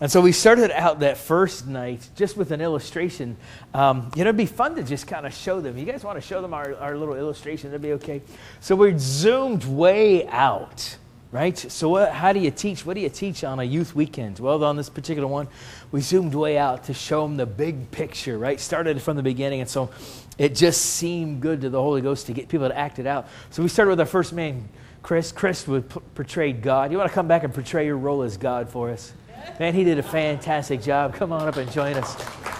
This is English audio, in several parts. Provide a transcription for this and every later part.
And so we started out that first night just with an illustration. It'd be fun to just kind of show them. You guys want to show them our little illustration? That'd be okay. So we zoomed way out, right? So how do you teach? What do you teach on a youth weekend? Well, on this particular one, we zoomed way out to show them the big picture, right? Started from the beginning, and so it just seemed good to the Holy Ghost to get people to act it out. So we started with our first man, Chris. Chris would portray God. You want to come back and portray your role as God for us? Man, he did a fantastic job. Come on up and join us.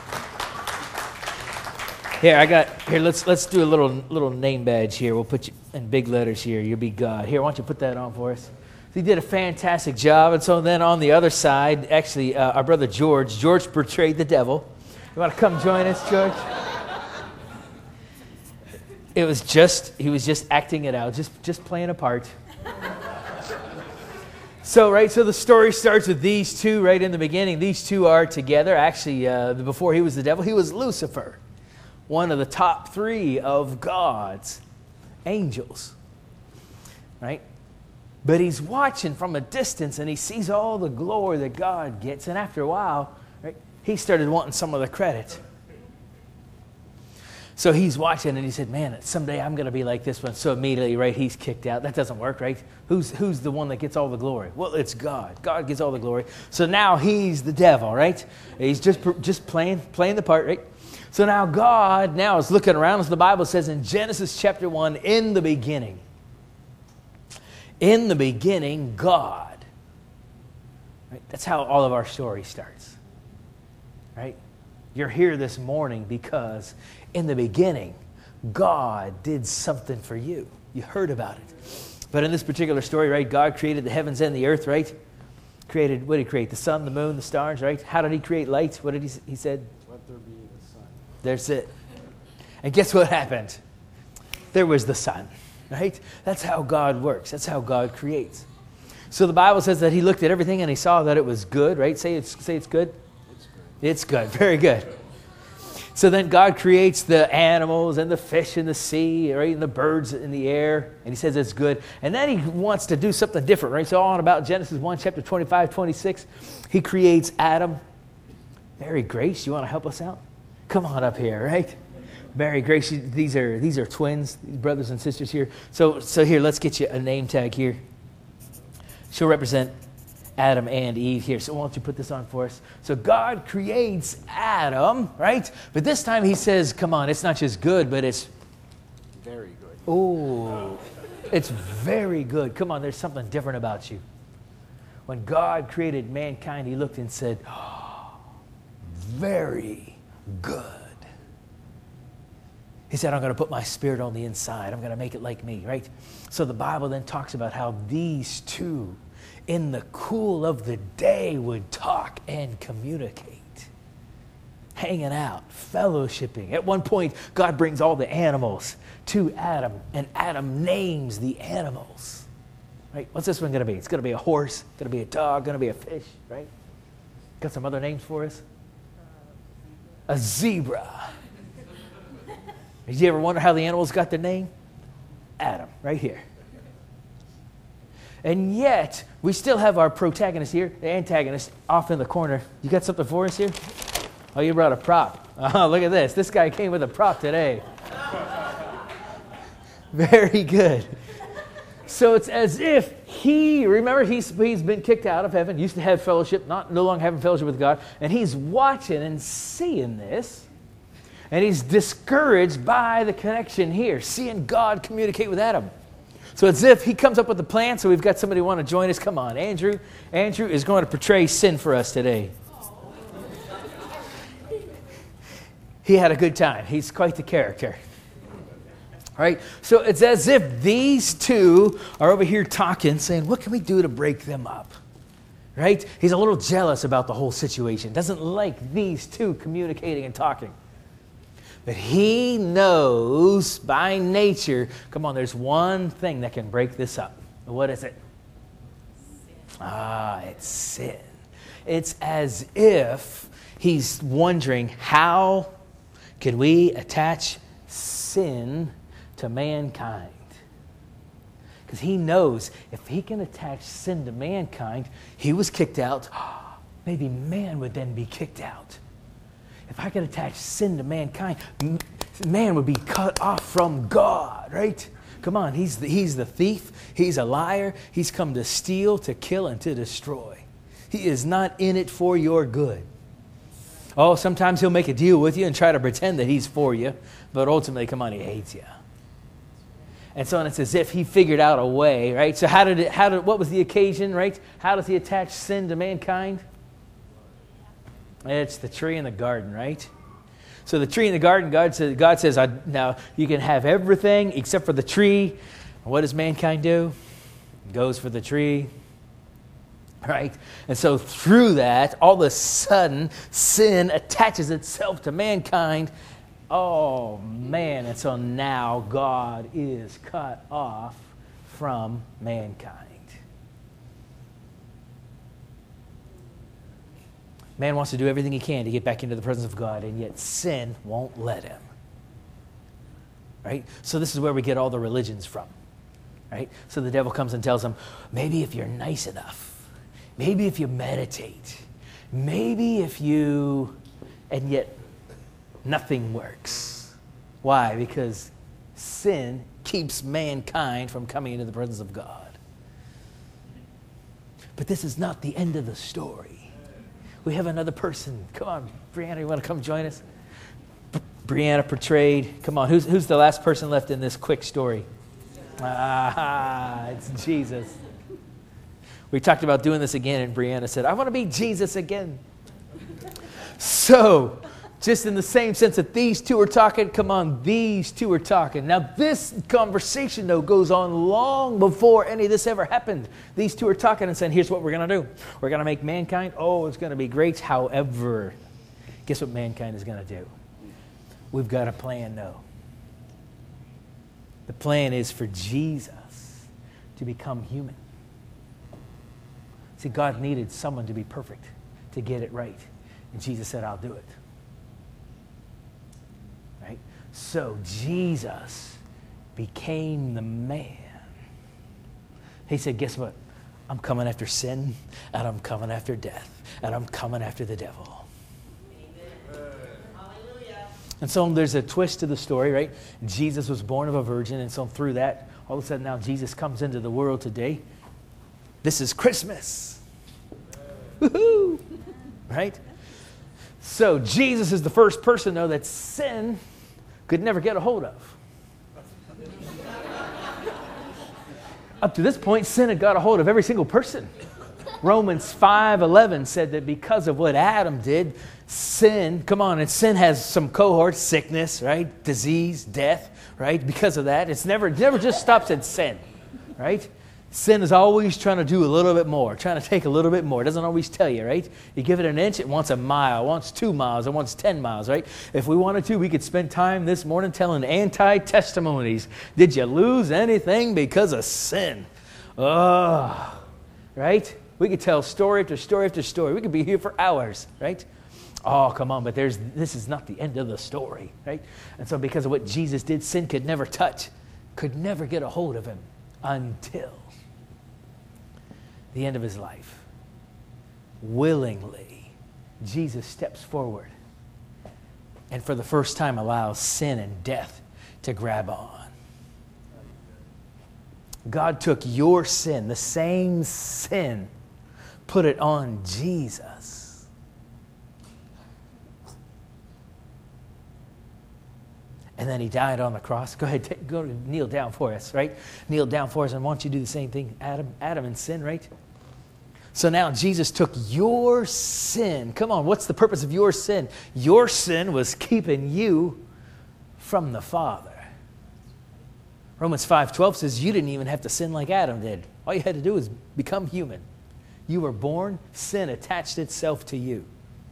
Let's do a little name badge here. We'll put you in big letters here. You'll be God. Here, why don't you put that on for us? He did a fantastic job. And so then on the other side, actually, our brother George portrayed the devil. You want to come join us, George? He was just acting it out, just playing a part. So the story starts with these two right in the beginning. These two are together. Actually, before he was the devil, he was Lucifer, one of the top 3 of God's angels, right? But he's watching from a distance, and he sees all the glory that God gets. And after a while, right, he started wanting some of the credit. So he's watching, and he said, man, someday I'm going to be like this one. So immediately, right, he's kicked out. That doesn't work, right? Who's the one that gets all the glory? Well, it's God. God gets all the glory. So now he's the devil, right? He's just playing the part, right? So now God is looking around, as the Bible says in Genesis chapter 1, in the beginning, God. Right? That's how all of our story starts, right? You're here this morning because in the beginning, God did something for you. You heard about it. But in this particular story, right, God created the heavens and the earth, right? What did he create? The sun, the moon, the stars, right? How did he create light? What did he said? Let there be the sun. There's it. And guess what happened? There was the sun, right? That's how God works. That's how God creates. So the Bible says that he looked at everything and he saw that it was good, right? Say it's good. It's good. It's good. Very good. So then God creates the animals and the fish in the sea, right, and the birds in the air, and he says it's good. And then he wants to do something different, right? So on about Genesis 1, chapter 25, 26, he creates Adam. Mary Grace, you want to help us out? Come on up here, right? Mary Grace, these are twins, brothers and sisters here. So here, let's get you a name tag here. She'll represent Adam and Eve here. So why don't you put this on for us? So God creates Adam, right? But this time he says, come on, it's not just good, but it's very good. Oh, it's very good. Come on, there's something different about you. When God created mankind, he looked and said, oh, very good. He said, I'm going to put my spirit on the inside. I'm going to make it like me, right? So the Bible then talks about how these two in the cool of the day would talk and communicate, hanging out, fellowshipping. At one point, God brings all the animals to Adam, and Adam names the animals. Right? What's this one going to be? It's going to be a horse, going to be a dog, going to be a fish, right? Got some other names for us? A zebra. Did you ever wonder how the animals got their name? Adam, right here. And yet, we still have our protagonist here, the antagonist, off in the corner. You got something for us here? Oh, you brought a prop. Oh, look at this. This guy came with a prop today. Very good. So it's as if remember, he's been kicked out of heaven, used to have fellowship, no longer having fellowship with God, and he's watching and seeing this, and he's discouraged by the connection here, seeing God communicate with Adam. So it's as if he comes up with a plan, so we've got somebody who want to join us. Come on, Andrew. Andrew is going to portray sin for us today. He had a good time. He's quite the character. All right? So it's as if these two are over here talking, saying, what can we do to break them up? Right? He's a little jealous about the whole situation. Doesn't like these two communicating and talking. But he knows by nature, come on, there's one thing that can break this up. What is it? Sin. It's sin. It's as if he's wondering, how can we attach sin to mankind? Because he knows if he can attach sin to mankind, he was kicked out. maybe man would then be kicked out. If I could attach sin to mankind, man would be cut off from God, right? Come on, he's the thief. He's a liar. He's come to steal, to kill, and to destroy. He is not in it for your good. Oh, sometimes he'll make a deal with you and try to pretend that he's for you, but ultimately, come on, he hates you. And so it's as if he figured out a way, right? So what was the occasion, right? How does he attach sin to mankind? It's the tree in the garden, right? So the tree in the garden, God says, now you can have everything except for the tree. What does mankind do? Goes for the tree, right? And so through that, all of a sudden, sin attaches itself to mankind. Oh, man. And so now God is cut off from mankind. Man wants to do everything he can to get back into the presence of God, and yet sin won't let him. Right? So this is where we get all the religions from. Right? So the devil comes and tells him, maybe if you're nice enough, maybe if you meditate, maybe if you, and yet nothing works. Why? Because sin keeps mankind from coming into the presence of God. But this is not the end of the story. We have another person. Come on, Brianna, you want to come join us? Brianna portrayed. Come on, who's the last person left in this quick story? It's Jesus. We talked about doing this again, and Brianna said, I want to be Jesus again. So, just in the same sense that these two are talking, come on, these two are talking. Now, this conversation, though, goes on long before any of this ever happened. These two are talking and saying, here's what we're going to do. We're going to make mankind, it's going to be great. However, guess what mankind is going to do? We've got a plan, though. The plan is for Jesus to become human. See, God needed someone to be perfect, to get it right. And Jesus said, I'll do it. Right? So Jesus became the man. He said, guess what? I'm coming after sin, and I'm coming after death, and I'm coming after the devil. Amen. Hallelujah. And so there's a twist to the story, right? Jesus was born of a virgin, and so through that, all of a sudden now Jesus comes into the world today. This is Christmas. Woohoo! Right? So Jesus is the first person, though, that sin could never get a hold of. Up to this point, sin had got a hold of every single person. Romans 5:11 said that because of what Adam did, sin has some cohorts, sickness, right? Disease, death, right? Because of that, it never just stops at sin, right? Sin is always trying to do a little bit more, trying to take a little bit more. It doesn't always tell you, right? You give it an inch, it wants a mile, it wants 2 miles, it wants 10 miles, right? If we wanted to, we could spend time this morning telling anti-testimonies. Did you lose anything because of sin? Oh, right? We could tell story after story after story. We could be here for hours, right? Oh, come on, but this is not the end of the story, right? And so because of what Jesus did, sin could never touch, could never get a hold of him until the end of his life. Willingly, Jesus steps forward and for the first time allows sin and death to grab on. God took your sin, the same sin, put it on Jesus. And then he died on the cross. Go ahead, kneel down for us, right? Kneel down for us, and I want you to do the same thing. Adam and sin, right? So now Jesus took your sin. Come on, what's the purpose of your sin? Your sin was keeping you from the Father. Romans 5:12 says you didn't even have to sin like Adam did. All you had to do was become human. You were born, sin attached itself to you.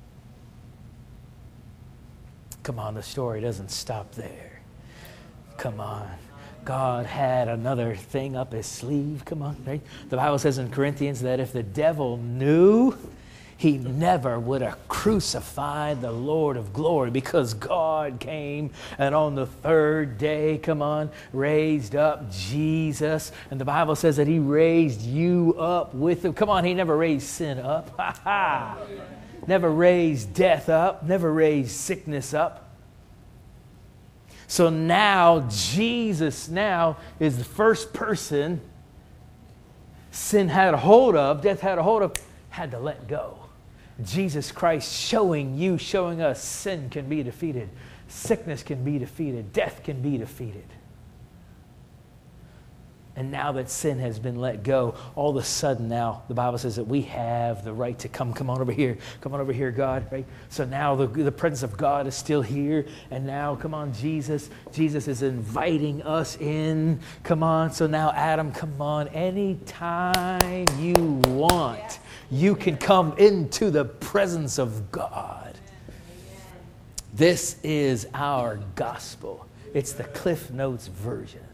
Come on, the story doesn't stop there. Come on. God had another thing up his sleeve. Come on, right? The Bible says in Corinthians that if the devil knew he never would have crucified the Lord of glory, because God came and on the third day, raised up Jesus. And the Bible says that he raised you up with him. Come on, he never raised sin up. Ha ha. Never raised death up. Never raised sickness up. So now Jesus now is the first person sin had a hold of, death had a hold of, had to let go. Jesus Christ showing us sin can be defeated. Sickness can be defeated. Death can be defeated. And now that sin has been let go, all of a sudden now the Bible says that we have the right to come on over here. Come on over here, God. Right? So now the presence of God is still here. And now, come on, Jesus is inviting us in. Come on. So now, Adam, come on. Anytime you want, you can come into the presence of God. This is our gospel. It's the Cliff Notes version.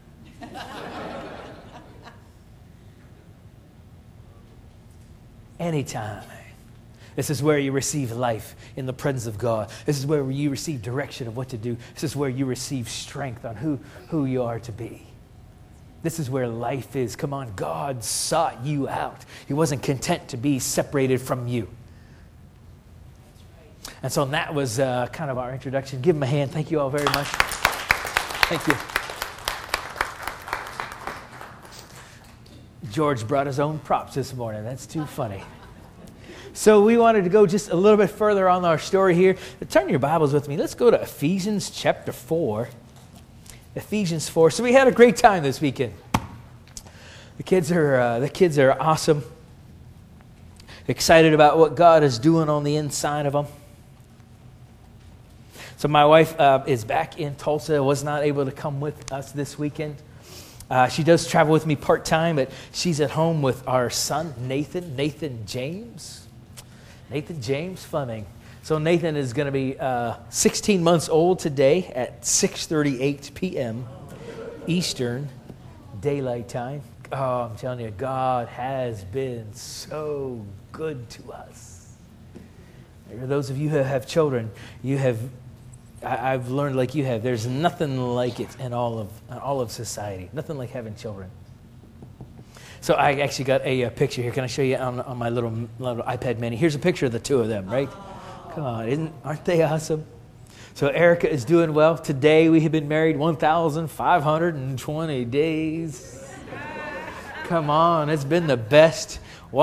Anytime. This is where you receive life in the presence of God. This is where you receive direction of what to do. This is where you receive strength on who you are to be. This is where life is. Come on, God sought you out. He wasn't content to be separated from you. And so that was kind of our introduction. Give him a hand. Thank you all very much. Thank you. George brought his own props this morning. That's too funny. So we wanted to go just a little bit further on our story here. Turn your Bibles with me. Let's go to Ephesians chapter 4. Ephesians 4. So we had a great time this weekend. The kids are awesome. Excited about what God is doing on the inside of them. So my wife is back in Tulsa. Was not able to come with us this weekend. She does travel with me part-time, but she's at home with our son, Nathan James Fleming. So Nathan is going to be 16 months old today at 6:38 p.m. Eastern Daylight Time. Oh, I'm telling you, God has been so good to us. For those of you who have children, I've learned like you have, there's nothing like it in all of society. Nothing like having children. So I actually got a picture here. Can I show you on my little iPad mini? Here's a picture of the two of them, right? Come on, aren't they awesome? So Erica is doing well. Today we have been married 1,520 days. Come on, it's been the best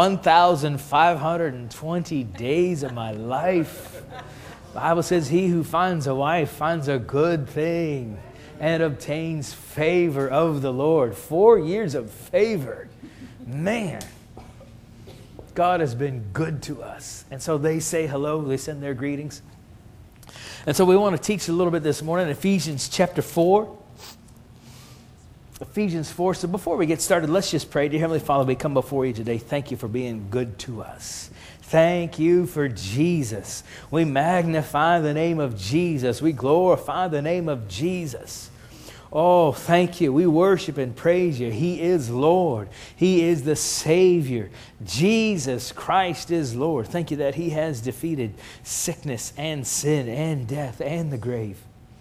1,520 days of my life. The Bible says he who finds a wife finds a good thing and obtains favor of the Lord. 4 years of favor. Man, God has been good to us. And so they say hello. They send their greetings. And so we want to teach a little bit this morning, Ephesians chapter 4. Ephesians 4. So before we get started, let's just pray. Dear Heavenly Father, we come before you today. Thank you for being good to us. Thank you for Jesus. We magnify the name of Jesus. We glorify the name of Jesus. Oh, thank you. We worship and praise you. He is Lord. He is the Savior. Jesus Christ is Lord. Thank you that He has defeated sickness and sin and death and the grave.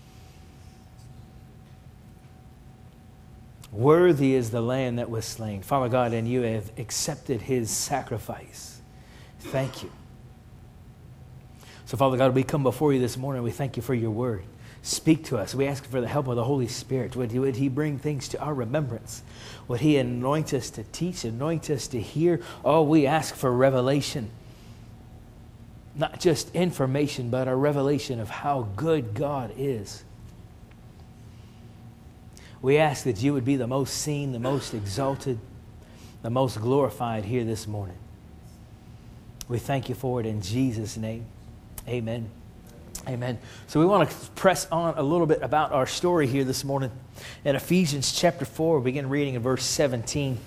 Worthy is the Lamb that was slain. Father God, and you have accepted His sacrifice. Thank you. So, Father God, we come before you this morning. We thank you for your word. Speak to us. We ask for the help of the Holy Spirit. Would He bring things to our remembrance? Would He anoint us to teach, anoint us to hear? Oh, we ask for revelation. Not just information, but a revelation of how good God is. We ask that you would be the most seen, the most exalted, the most glorified here this morning. We thank you for it in Jesus' name. Amen. Amen. So we want to press on a little bit about our story here this morning. In Ephesians chapter 4, we begin reading in verse 17.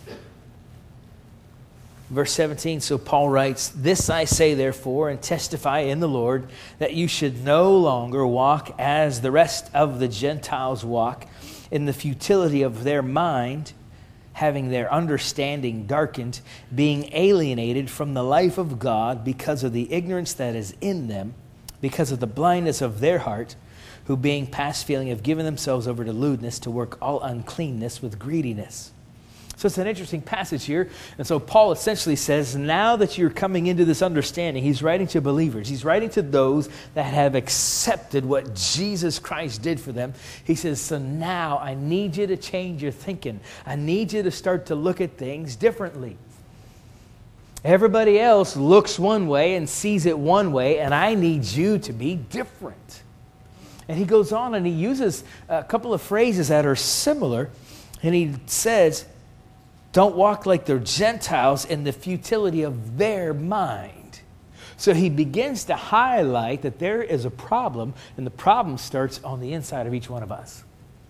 Verse 17, so Paul writes, "This I say therefore, and testify in the Lord, that you should no longer walk as the rest of the Gentiles walk, in the futility of their mind, having their understanding darkened, being alienated from the life of God because of the ignorance that is in them, because of the blindness of their heart, who being past feeling have given themselves over to lewdness, to work all uncleanness with greediness. So it's an interesting passage here. And so Paul essentially says, now that you're coming into this understanding, he's writing to believers. He's writing to those that have accepted what Jesus Christ did for them. He says, so now I need you to change your thinking. I need you to start to look at things differently. Everybody else looks one way and sees it one way, and I need you to be different. And he goes on and he uses a couple of phrases that are similar. And he says, don't walk like they're Gentiles in the futility of their mind. So he begins to highlight that there is a problem, and the problem starts on the inside of each one of us.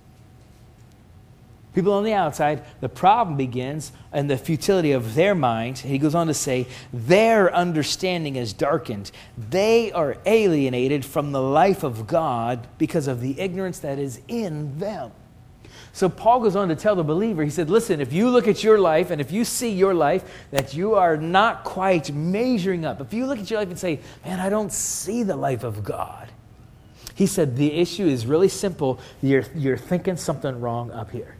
People on the outside, the problem begins in the futility of their mind. He goes on to say, their understanding is darkened. They are alienated from the life of God because of the ignorance that is in them. So Paul goes on to tell the believer, he said, listen, if you look at your life and if you see your life that you are not quite measuring up, if you look at your life and say, man, I don't see the life of God. He said, the issue is really simple. You're thinking something wrong up here.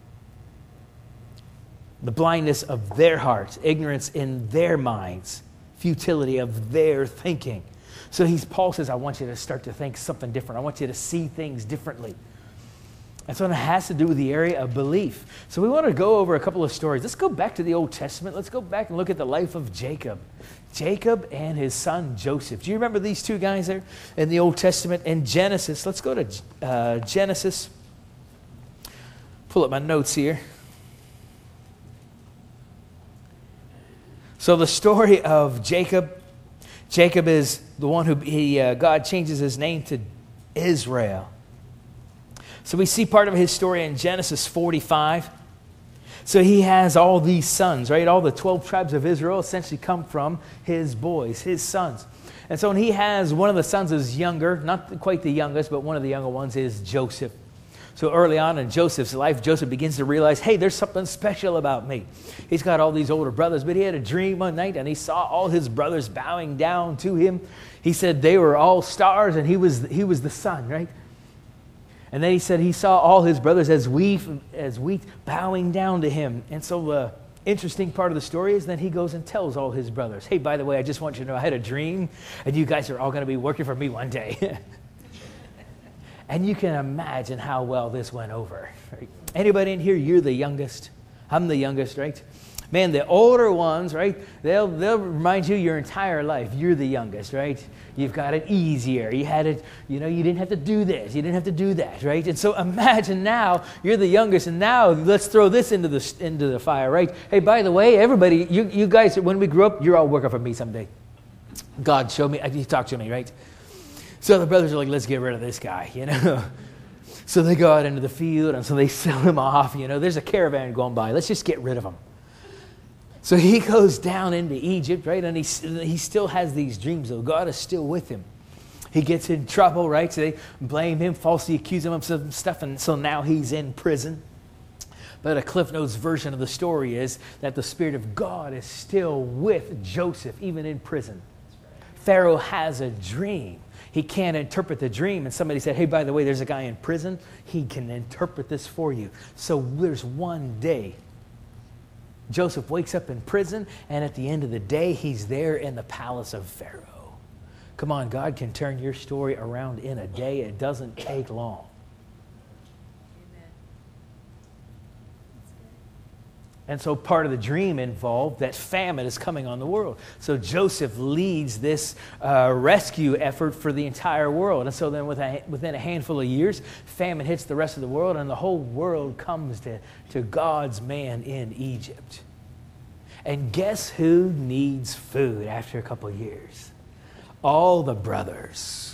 The blindness of their hearts, ignorance in their minds, futility of their thinking. So Paul says, I want you to start to think something different. I want you to see things differently. And so it has to do with the area of belief. So we want to go over a couple of stories. Let's go back to the Old Testament. Let's go back and look at the life of Jacob. Jacob and his son Joseph. Do you remember these two guys there in the Old Testament? In Genesis, let's go to Genesis. Pull up my notes here. So the story of Jacob. Jacob is the one who God changes his name to Israel. So we see part of his story in Genesis 45. So he has all these sons, right? All the 12 tribes of Israel essentially come from his boys, his sons. And so when he has one of the sons is younger, not quite the youngest, but one of the younger ones is Joseph. So early on in Joseph's life, Joseph begins to realize, hey, there's something special about me. He's got all these older brothers, but he had a dream one night and he saw all his brothers bowing down to him. He said they were all stars and he was the sun, right? And then he said he saw all his brothers as wheat bowing down to him. And so the interesting part of the story is that he goes and tells all his brothers, hey, by the way, I just want you to know I had a dream, and you guys are all going to be working for me one day. And you can imagine how well this went over. Right? Anybody in here, you're the youngest. I'm the youngest, right? Man, the older ones, right, they'll remind you your entire life, you're the youngest, right? You've got it easier. You had it, you didn't have to do this. You didn't have to do that, right? And so imagine now you're the youngest, and now let's throw this into the fire, right? Hey, by the way, everybody, you guys, when we grew up, you're all working for me someday. God showed me, he talked to me, right? So the brothers are like, let's get rid of this guy, So they go out into the field, and so they sell him off. There's a caravan going by. Let's just get rid of him. So he goes down into Egypt, right? And he still has these dreams, though. God is still with him. He gets in trouble, right? So they blame him, falsely accuse him of some stuff, and so now he's in prison. But a Cliff Notes version of the story is that the Spirit of God is still with Joseph, even in prison. Pharaoh has a dream. He can't interpret the dream. And somebody said, hey, by the way, there's a guy in prison. He can interpret this for you. So there's one day Joseph wakes up in prison, and at the end of the day, he's there in the palace of Pharaoh. Come on, God can turn your story around in a day. It doesn't take long. And so part of the dream involved that famine is coming on the world. So Joseph leads this rescue effort for the entire world. And so then within a handful of years, famine hits the rest of the world, and the whole world comes to God's man in Egypt. And guess who needs food after a couple of years? All the brothers.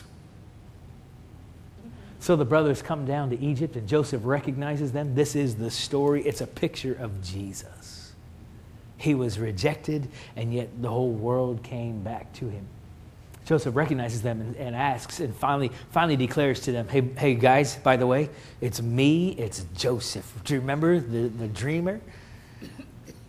So the brothers come down to Egypt, and Joseph recognizes them. This is the story. It's a picture of Jesus. He was rejected, and yet the whole world came back to him. Joseph recognizes them and asks, and finally declares to them, hey guys, by the way, it's me, it's Joseph. Do you remember the dreamer?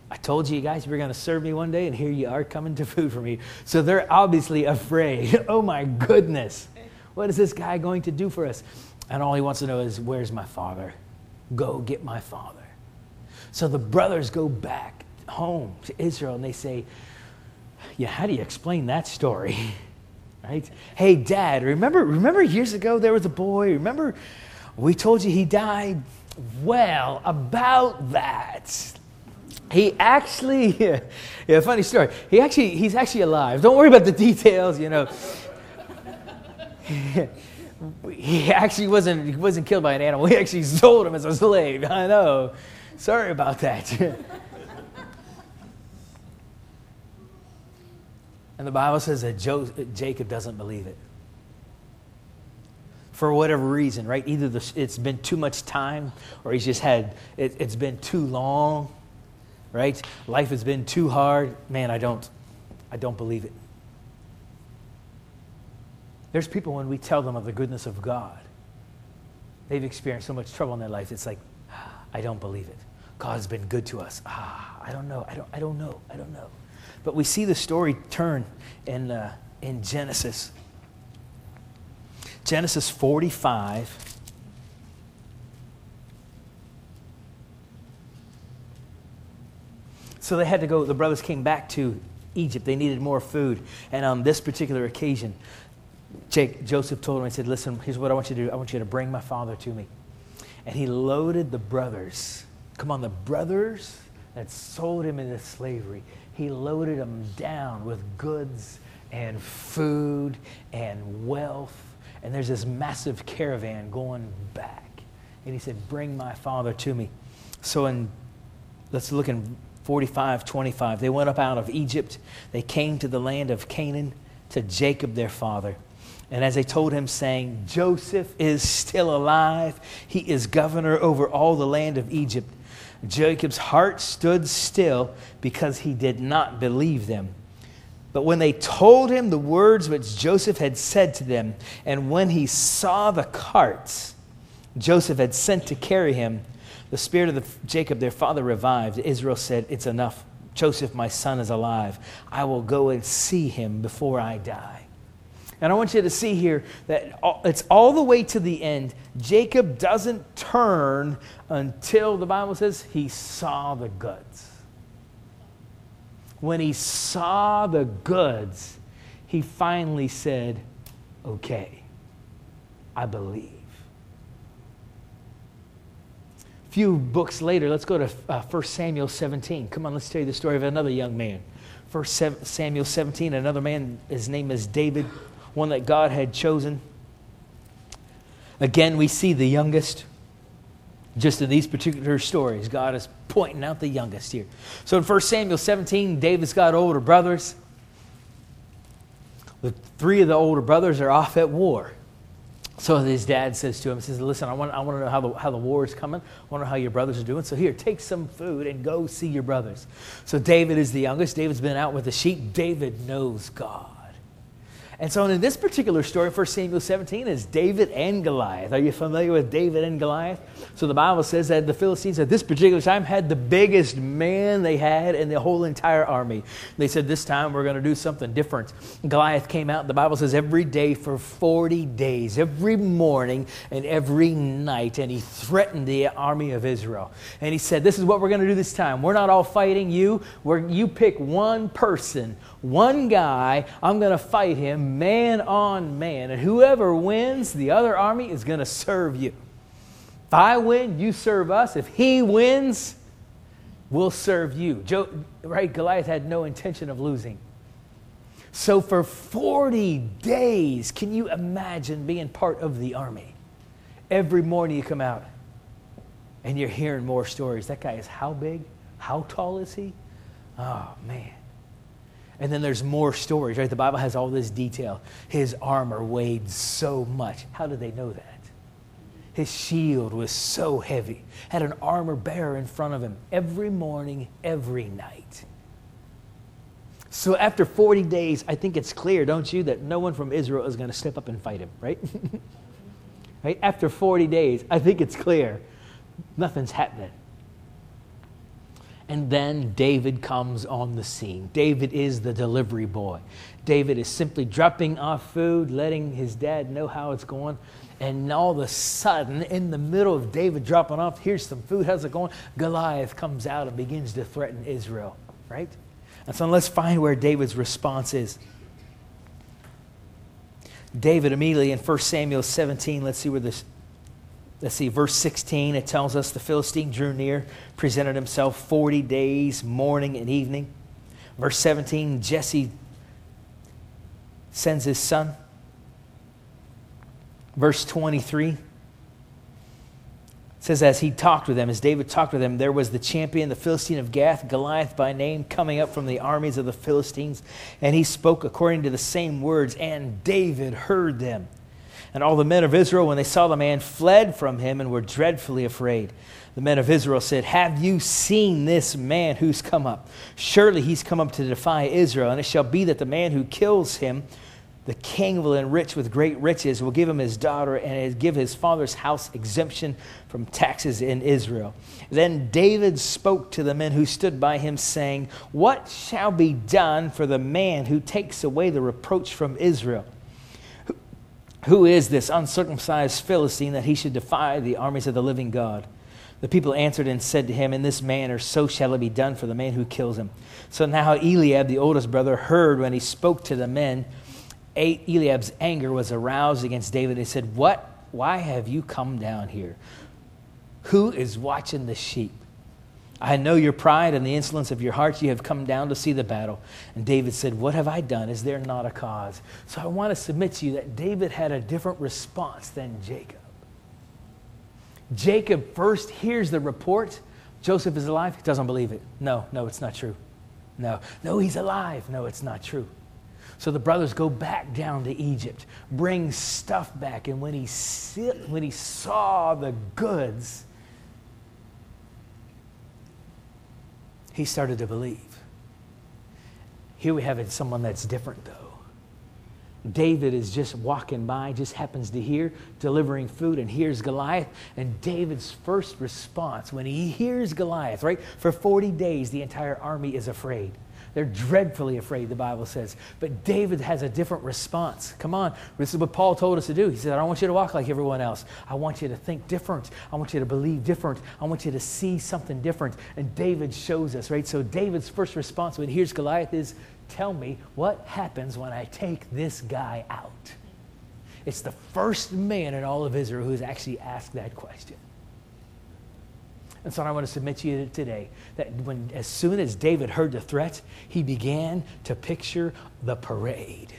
I told you guys you were going to serve me one day, and here you are coming to food for me. So they're obviously afraid. Oh, my goodness. What is this guy going to do for us? And all he wants to know is, where's my father? Go get my father. So the brothers go back home to Israel, and they say, yeah, how do you explain that story? Right? Hey, Dad, remember years ago there was a boy? Remember we told you he died? Well, about that. He actually, yeah, funny story. He's actually alive. Don't worry about the details, you know. He actually wasn't killed by an animal. We actually sold him as a slave. I know. Sorry about that. And the Bible says that Jacob doesn't believe it. For whatever reason, right? Either it's been too much time, or he's just it's been too long, right? Life has been too hard. Man, I don't believe it. There's people, when we tell them of the goodness of God, they've experienced so much trouble in their life, it's like, I don't believe it. God has been good to us. I don't know. I don't know. But we see the story turn in Genesis. Genesis 45. So they had to go, the brothers came back to Egypt. They needed more food. And on this particular occasion, Joseph told him, he said, listen, here's what I want you to do. I want you to bring my father to me. And he loaded the brothers. Come on, the brothers that sold him into slavery. He loaded them down with goods and food and wealth. And there's this massive caravan going back. And he said, bring my father to me. So let's look in 45:25. They went up out of Egypt. They came to the land of Canaan, to Jacob their father. And as they told him, saying, Joseph is still alive. He is governor over all the land of Egypt. Jacob's heart stood still because he did not believe them. But when they told him the words which Joseph had said to them, and when he saw the carts Joseph had sent to carry him, the spirit of Jacob their father revived. Israel said, it's enough. Joseph, my son, is alive. I will go and see him before I die. And I want you to see here that it's all the way to the end. Jacob doesn't turn until, the Bible says, he saw the goods. When he saw the goods, he finally said, okay, I believe. A few books later, let's go to 1 Samuel 17. Come on, let's tell you the story of another young man. 1 Samuel 17, another man, his name is David, one that God had chosen. Again, we see the youngest. Just in these particular stories, God is pointing out the youngest here. So in 1 Samuel 17, David's got older brothers. The three of the older brothers are off at war. So his dad says to him, he says, listen, I want to know how the war is coming. I want to know how your brothers are doing. So here, take some food and go see your brothers. So David is the youngest. David's been out with the sheep. David knows God. And so in this particular story, 1 Samuel 17, is David and Goliath. Are you familiar with David and Goliath? So the Bible says that the Philistines at this particular time had the biggest man they had in the whole entire army. They said, this time we're going to do something different. Goliath came out, the Bible says, every day for 40 days, every morning and every night, and he threatened the army of Israel. And he said, this is what we're going to do this time. We're not all fighting you. You pick one person, one guy. I'm going to fight him man on man. And whoever wins, the other army is going to serve you. If I win, you serve us. If he wins, we'll serve you. Right? Goliath had no intention of losing. So for 40 days, can you imagine being part of the army? Every morning you come out and you're hearing more stories. That guy is how big? How tall is he? Oh, man. And then there's more stories, right? The Bible has all this detail. His armor weighed so much. How did they know that? His shield was so heavy. Had an armor bearer in front of him every morning, every night. So after 40 days, I think it's clear, don't you, that no one from Israel is going to step up and fight him, right? Right? After 40 days, I think it's clear. Nothing's happening. And then David comes on the scene. David is the delivery boy. David is simply dropping off food, letting his dad know how it's going. And all of a sudden, in the middle of David dropping off, here's some food, how's it going? Goliath comes out and begins to threaten Israel, right? And so let's find where David's response is. David immediately in 1 Samuel 17, let's see, verse 16, it tells us the Philistine drew near, presented himself 40 days, morning and evening. Verse 17, Jesse sends his son. Verse 23 says, as David talked with them, there was the champion, the Philistine of Gath, Goliath by name, coming up from the armies of the Philistines. And he spoke according to the same words, and David heard them. And all the men of Israel, when they saw the man, fled from him and were dreadfully afraid. The men of Israel said, have you seen this man who's come up? Surely he's come up to defy Israel. And it shall be that the man who kills him, the king will enrich with great riches, will give him his daughter, and give his father's house exemption from taxes in Israel. Then David spoke to the men who stood by him, saying, what shall be done for the man who takes away the reproach from Israel? Who is this uncircumcised Philistine that he should defy the armies of the living God? The people answered and said to him, in this manner so shall it be done for the man who kills him. So now Eliab, the oldest brother, heard when he spoke to the men. Eliab's anger was aroused against David. He said, why have you come down here? Who is watching the sheep? I know your pride and the insolence of your hearts. You have come down to see the battle. And David said, what have I done? Is there not a cause? So I want to submit to you that David had a different response than Jacob. Jacob first hears the report. Joseph is alive. He doesn't believe it. No, it's not true. No, he's alive. No, it's not true. So the brothers go back down to Egypt, bring stuff back. And when he saw the goods, he started to believe. Here we have someone that's different, though. David is just walking by, just happens to hear, delivering food, and hears Goliath. And David's first response when he hears Goliath, right? For 40 days, the entire army is afraid. They're dreadfully afraid, the Bible says. But David has a different response. Come on. This is what Paul told us to do. He said, I don't want you to walk like everyone else. I want you to think different. I want you to believe different. I want you to see something different. And David shows us, right? So David's first response when he hears Goliath is, tell me what happens when I take this guy out. It's the first man in all of Israel who has actually asked that question. And so I want to submit to you today that as soon as David heard the threat, he began to picture the parade.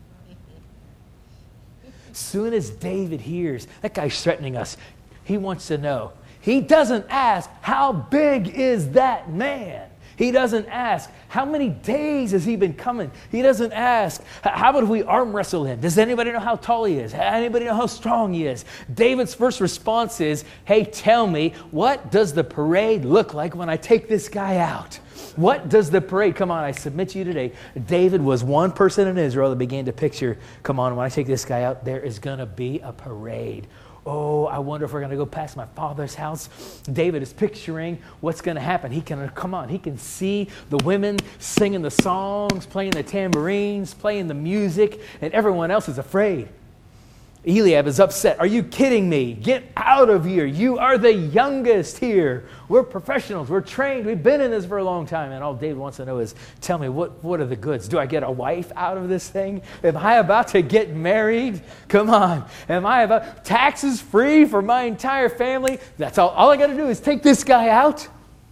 Soon as David hears, that guy's threatening us, he wants to know. He doesn't ask, how big is that man? He doesn't ask, how many days has he been coming? He doesn't ask, how about if we arm wrestle him? Does anybody know how tall he is? Anybody know how strong he is? David's first response is, hey, tell me, what does the parade look like when I take this guy out? What does the parade, come on, I submit to you today, David was one person in Israel that began to picture, come on, when I take this guy out, there is going to be a parade. Oh, I wonder if we're going to go past my father's house. David is picturing what's going to happen. He can see the women singing the songs, playing the tambourines, playing the music, and everyone else is afraid. Eliab is upset. Are you kidding me? Get out of here. You are the youngest here. We're professionals. We're trained. We've been in this for a long time. And all David wants to know is, tell me, what are the goods? Do I get a wife out of this thing? Am I about to get married? Come on. Am I about taxes free for my entire family? That's all. All I got to do is take this guy out.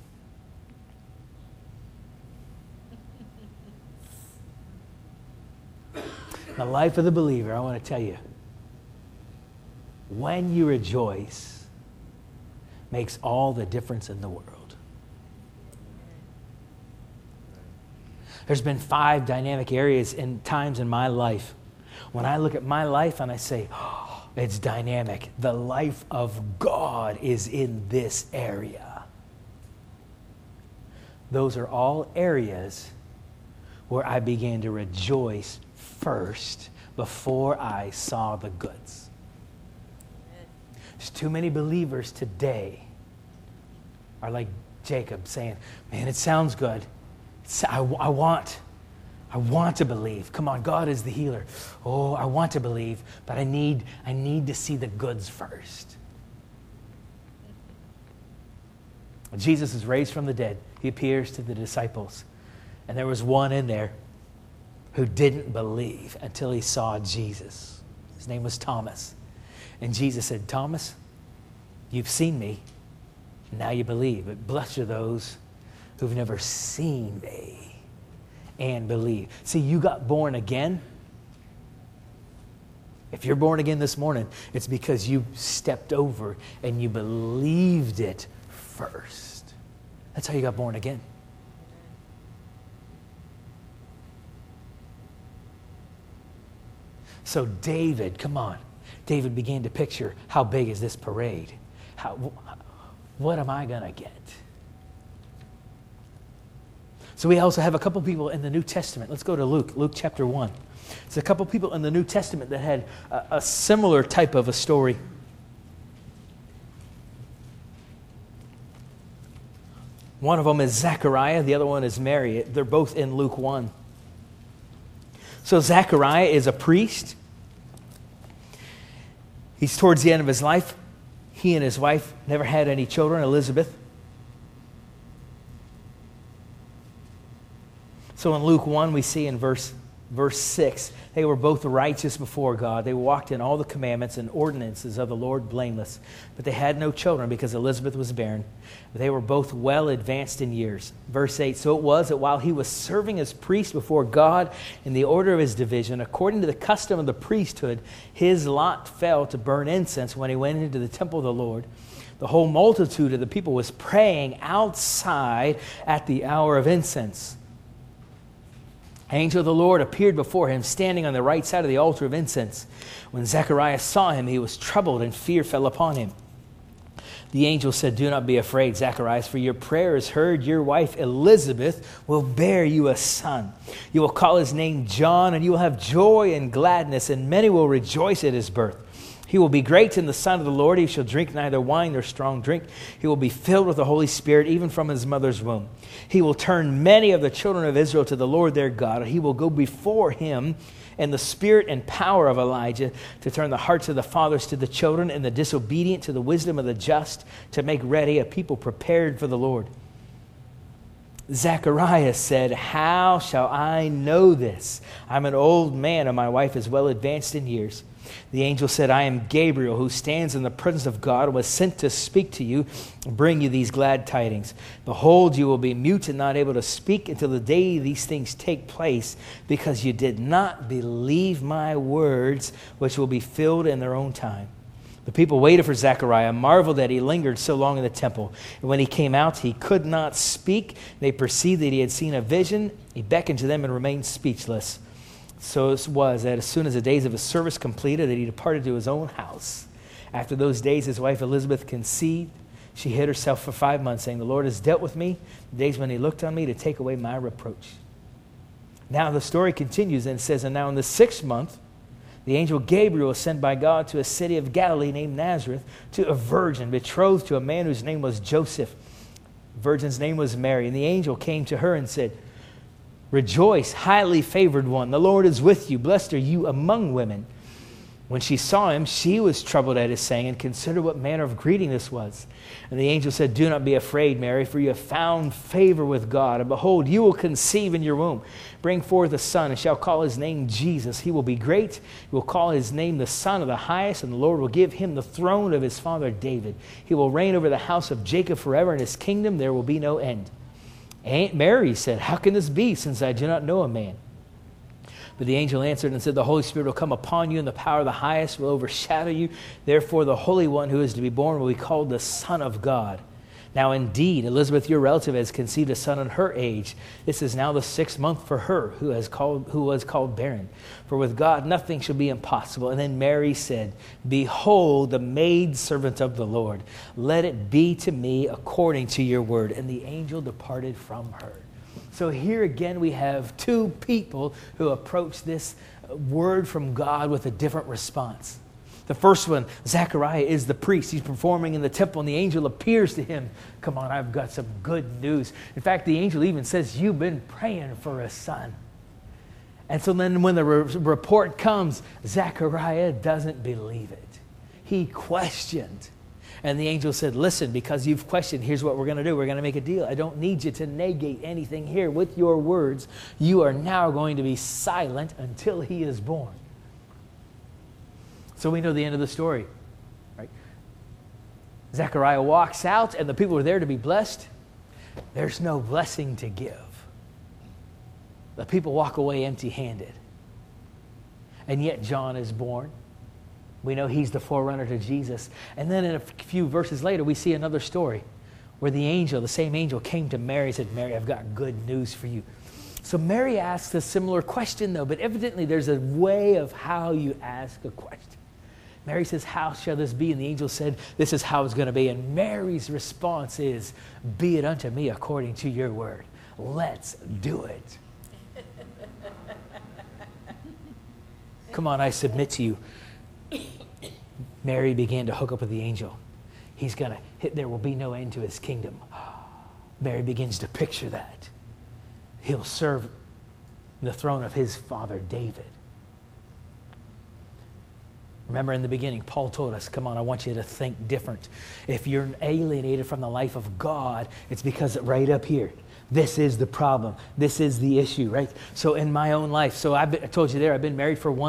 The life of the believer, I want to tell you, when you rejoice, makes all the difference in the world. There's been 5 dynamic areas and times in my life when I look at my life and I say, oh, it's dynamic. The life of God is in this area. Those are all areas where I began to rejoice first before I saw the goods. There's too many believers today are like Jacob, saying, man, it sounds good. I want to believe. Come on, God is the healer. Oh, I want to believe, but I need to see the goods first. When Jesus is raised from the dead, he appears to the disciples. And there was one in there who didn't believe until he saw Jesus. His name was Thomas. And Jesus said, Thomas, you've seen me. Now you believe. But blessed are those who've never seen me and believe. See, you got born again. If you're born again this morning, it's because you stepped over and you believed it first. That's how you got born again. So David, come on. David began to picture, how big is this parade? What am I going to get? So we also have a couple people in the New Testament. Let's go to Luke chapter 1. There's a couple people in the New Testament that had a similar type of a story. One of them is Zechariah, the other one is Mary. They're both in Luke 1. So Zechariah is a priest. He's towards the end of his life. He and his wife never had any children, Elizabeth. So in Luke 1, we see in verse 6, they were both righteous before God. They walked in all the commandments and ordinances of the Lord blameless. But they had no children because Elizabeth was barren. But they were both well advanced in years. Verse 8, so it was that while he was serving as priest before God in the order of his division, according to the custom of the priesthood, his lot fell to burn incense when he went into the temple of the Lord. The whole multitude of the people was praying outside at the hour of incense. Angel of the Lord appeared before him, standing on the right side of the altar of incense. When Zechariah saw him, he was troubled, and fear fell upon him. The angel said, do not be afraid, Zacharias, for your prayer is heard. Your wife Elizabeth will bear you a son. You will call his name John, and you will have joy and gladness, and many will rejoice at his birth. He will be great in the sight of the Lord. He shall drink neither wine nor strong drink. He will be filled with the Holy Spirit, even from his mother's womb. He will turn many of the children of Israel to the Lord their God. He will go before him in the spirit and power of Elijah to turn the hearts of the fathers to the children and the disobedient to the wisdom of the just, to make ready a people prepared for the Lord. Zacharias said, how shall I know this? I'm an old man, and my wife is well advanced in years. The angel said, I am Gabriel, who stands in the presence of God and was sent to speak to you and bring you these glad tidings. Behold, you will be mute and not able to speak until the day these things take place, because you did not believe my words, which will be filled in their own time. The people waited for Zechariah, marveled that he lingered so long in the temple. And when he came out, he could not speak. They perceived that he had seen a vision. He beckoned to them and remained speechless. So it was that as soon as the days of his service completed, that he departed to his own house. After those days, his wife Elizabeth conceived. She hid herself for 5 months, saying, the Lord has dealt with me the days when he looked on me to take away my reproach. Now the story continues and it says, and now in the 6th month, the angel Gabriel was sent by God to a city of Galilee named Nazareth, to a virgin betrothed to a man whose name was Joseph. The virgin's name was Mary. And the angel came to her and said, rejoice, highly favored one. The Lord is with you. Blessed are you among women. When she saw him, she was troubled at his saying and considered what manner of greeting this was. And the angel said, do not be afraid, Mary, for you have found favor with God. And behold, you will conceive in your womb, bring forth a son, and shall call his name Jesus. He will be great. He will call his name the Son of the Highest, and the Lord will give him the throne of his father David. He will reign over the house of Jacob forever, and his kingdom there will be no end. Aunt Mary said, how can this be, since I do not know a man? But the angel answered and said, the Holy Spirit will come upon you, and the power of the highest will overshadow you. Therefore, the Holy One who is to be born will be called the Son of God. Now, indeed, Elizabeth, your relative, has conceived a son in her age. This is now the 6th month for her who was called barren. For with God nothing shall be impossible. And then Mary said, behold, the maidservant of the Lord. Let it be to me according to your word. And the angel departed from her. So here again we have two people who approach this word from God with a different response. The first one, Zechariah is the priest. He's performing in the temple, and the angel appears to him. Come on, I've got some good news. In fact, the angel even says, you've been praying for a son. And so then when the report comes, Zechariah doesn't believe it. He questioned. And the angel said, listen, because you've questioned, here's what we're going to do. We're going to make a deal. I don't need you to negate anything here. With your words, you are now going to be silent until he is born. So we know the end of the story, right? Zechariah walks out, and the people are there to be blessed. There's no blessing to give. The people walk away empty-handed. And yet John is born. We know he's the forerunner to Jesus. And then in a few verses later, we see another story where the same angel, came to Mary and said, Mary, I've got good news for you. So Mary asks a similar question, though, but evidently there's a way of how you ask a question. Mary says, how shall this be? And the angel said, this is how it's going to be. And Mary's response is, be it unto me according to your word. Let's do it. Come on, I submit to you. Mary began to hook up with the angel. He's going to hit, there will be no end to his kingdom. Mary begins to picture that. He'll serve the throne of his father David. Remember in the beginning, Paul told us, come on, I want you to think different. If you're alienated from the life of God, it's because right up here, this is the problem. This is the issue, right? So in my own life, I told you there, I've been married for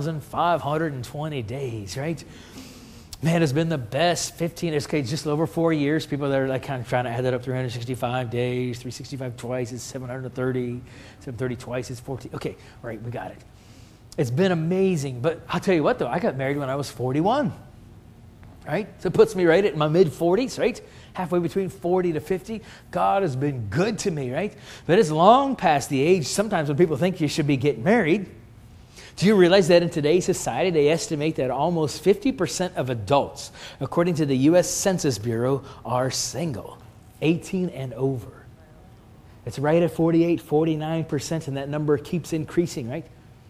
1,520 days, right? Man, it's been the best 15, it's okay, just over 4 years. People that are like kind of trying to add that up, 365 days, 365 twice is 730, 730 twice is 14. Okay, all right, we got it. It's been amazing, but I'll tell you what though, I got married when I was 41, right? So it puts me right at my mid-40s, right? Halfway between 40 to 50. God has been good to me, right? But it's long past the age sometimes when people think you should be getting married. Do you realize that in today's society, they estimate that almost 50% of adults, according to the U.S. Census Bureau, are single, 18 and over. It's right at 48, 49%, and that number keeps increasing, right?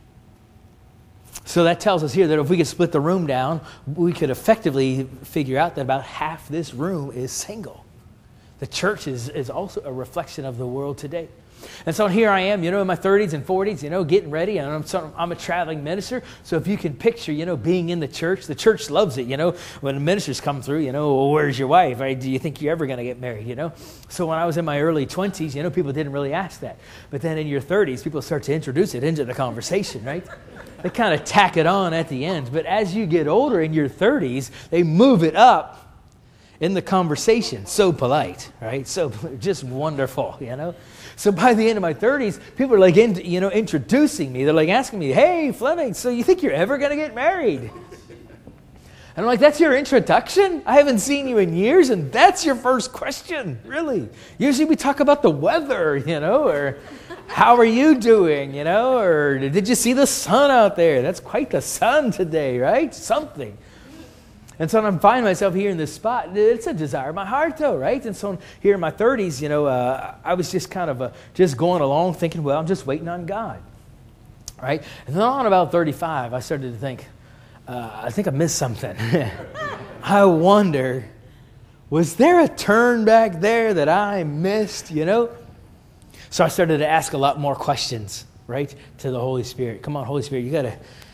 So that tells us here that if we could split the room down, we could effectively figure out that about half this room is single. The church is also a reflection of the world today. And so here I am, in my 30s and 40s, getting ready. And I'm a traveling minister. So if you can picture, being in the church loves it, when the ministers come through, well, where's your wife? Right? Do you think you're ever going to get married, So when I was in my early 20s, people didn't really ask that. But then in your 30s, people start to introduce it into the conversation, right? They kind of tack it on at the end. But as you get older in your 30s, they move it up in the conversation. So polite, right? So just wonderful, So by the end of my 30s, people are like, introducing me. They're like asking me, hey, Fleming, so you think you're ever going to get married? And I'm like, that's your introduction? I haven't seen you in years, and that's your first question, really. Usually we talk about the weather, or how are you doing, or did you see the sun out there? That's quite the sun today, right? Something. And so I find myself here in this spot. It's a desire of my heart, though, right? And so here in my 30s, I was just kind of just going along thinking, well, I'm just waiting on God, right? And then on about 35, I started to think, I think I missed something. I wonder, was there a turn back there that I missed, So I started to ask a lot more questions, right, to the Holy Spirit. Come on, Holy Spirit, you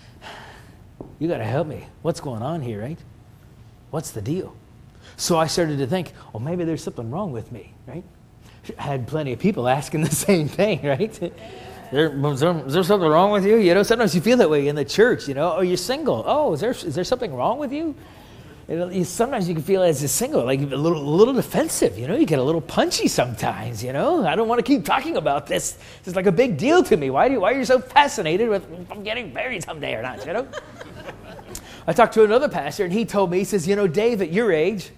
gotta help me. What's going on here, right? What's the deal? So I started to think, well, maybe there's something wrong with me, right? I had plenty of people asking the same thing, right? Is there something wrong with you? Sometimes you feel that way in the church, oh, you're single. Oh, is there something wrong with you? Sometimes you can feel as a single, like a little defensive, you get a little punchy sometimes, I don't want to keep talking about this. It's like a big deal to me. Why are you so fascinated with getting married someday or not, I talked to another pastor, and he told me, he says, Dave, at your age,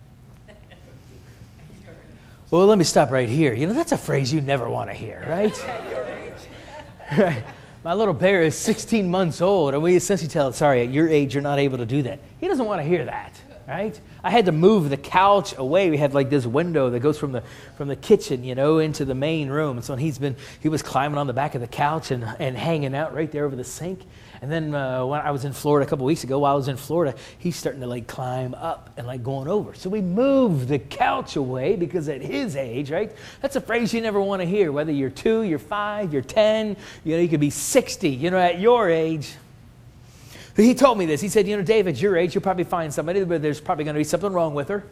well, let me stop right here. That's a phrase you never want to hear, right? Right. My little bear is 16 months old, and we essentially tell him, sorry, at your age, you're not able to do that. He doesn't want to hear that, right? I had to move the couch away. We had like this window that goes from the kitchen, into the main room. And so he was climbing on the back of the couch and hanging out right there over the sink. And then when I was in Florida a couple weeks ago, while I was in Florida, he's starting to like climb up and like going over. So we moved the couch away because at his age, right? That's a phrase you never want to hear, whether you're 2, you're 5, you're 10, you could be 60, at your age. He told me this. He said, Dave, at your age, you'll probably find somebody, but there's probably going to be something wrong with her.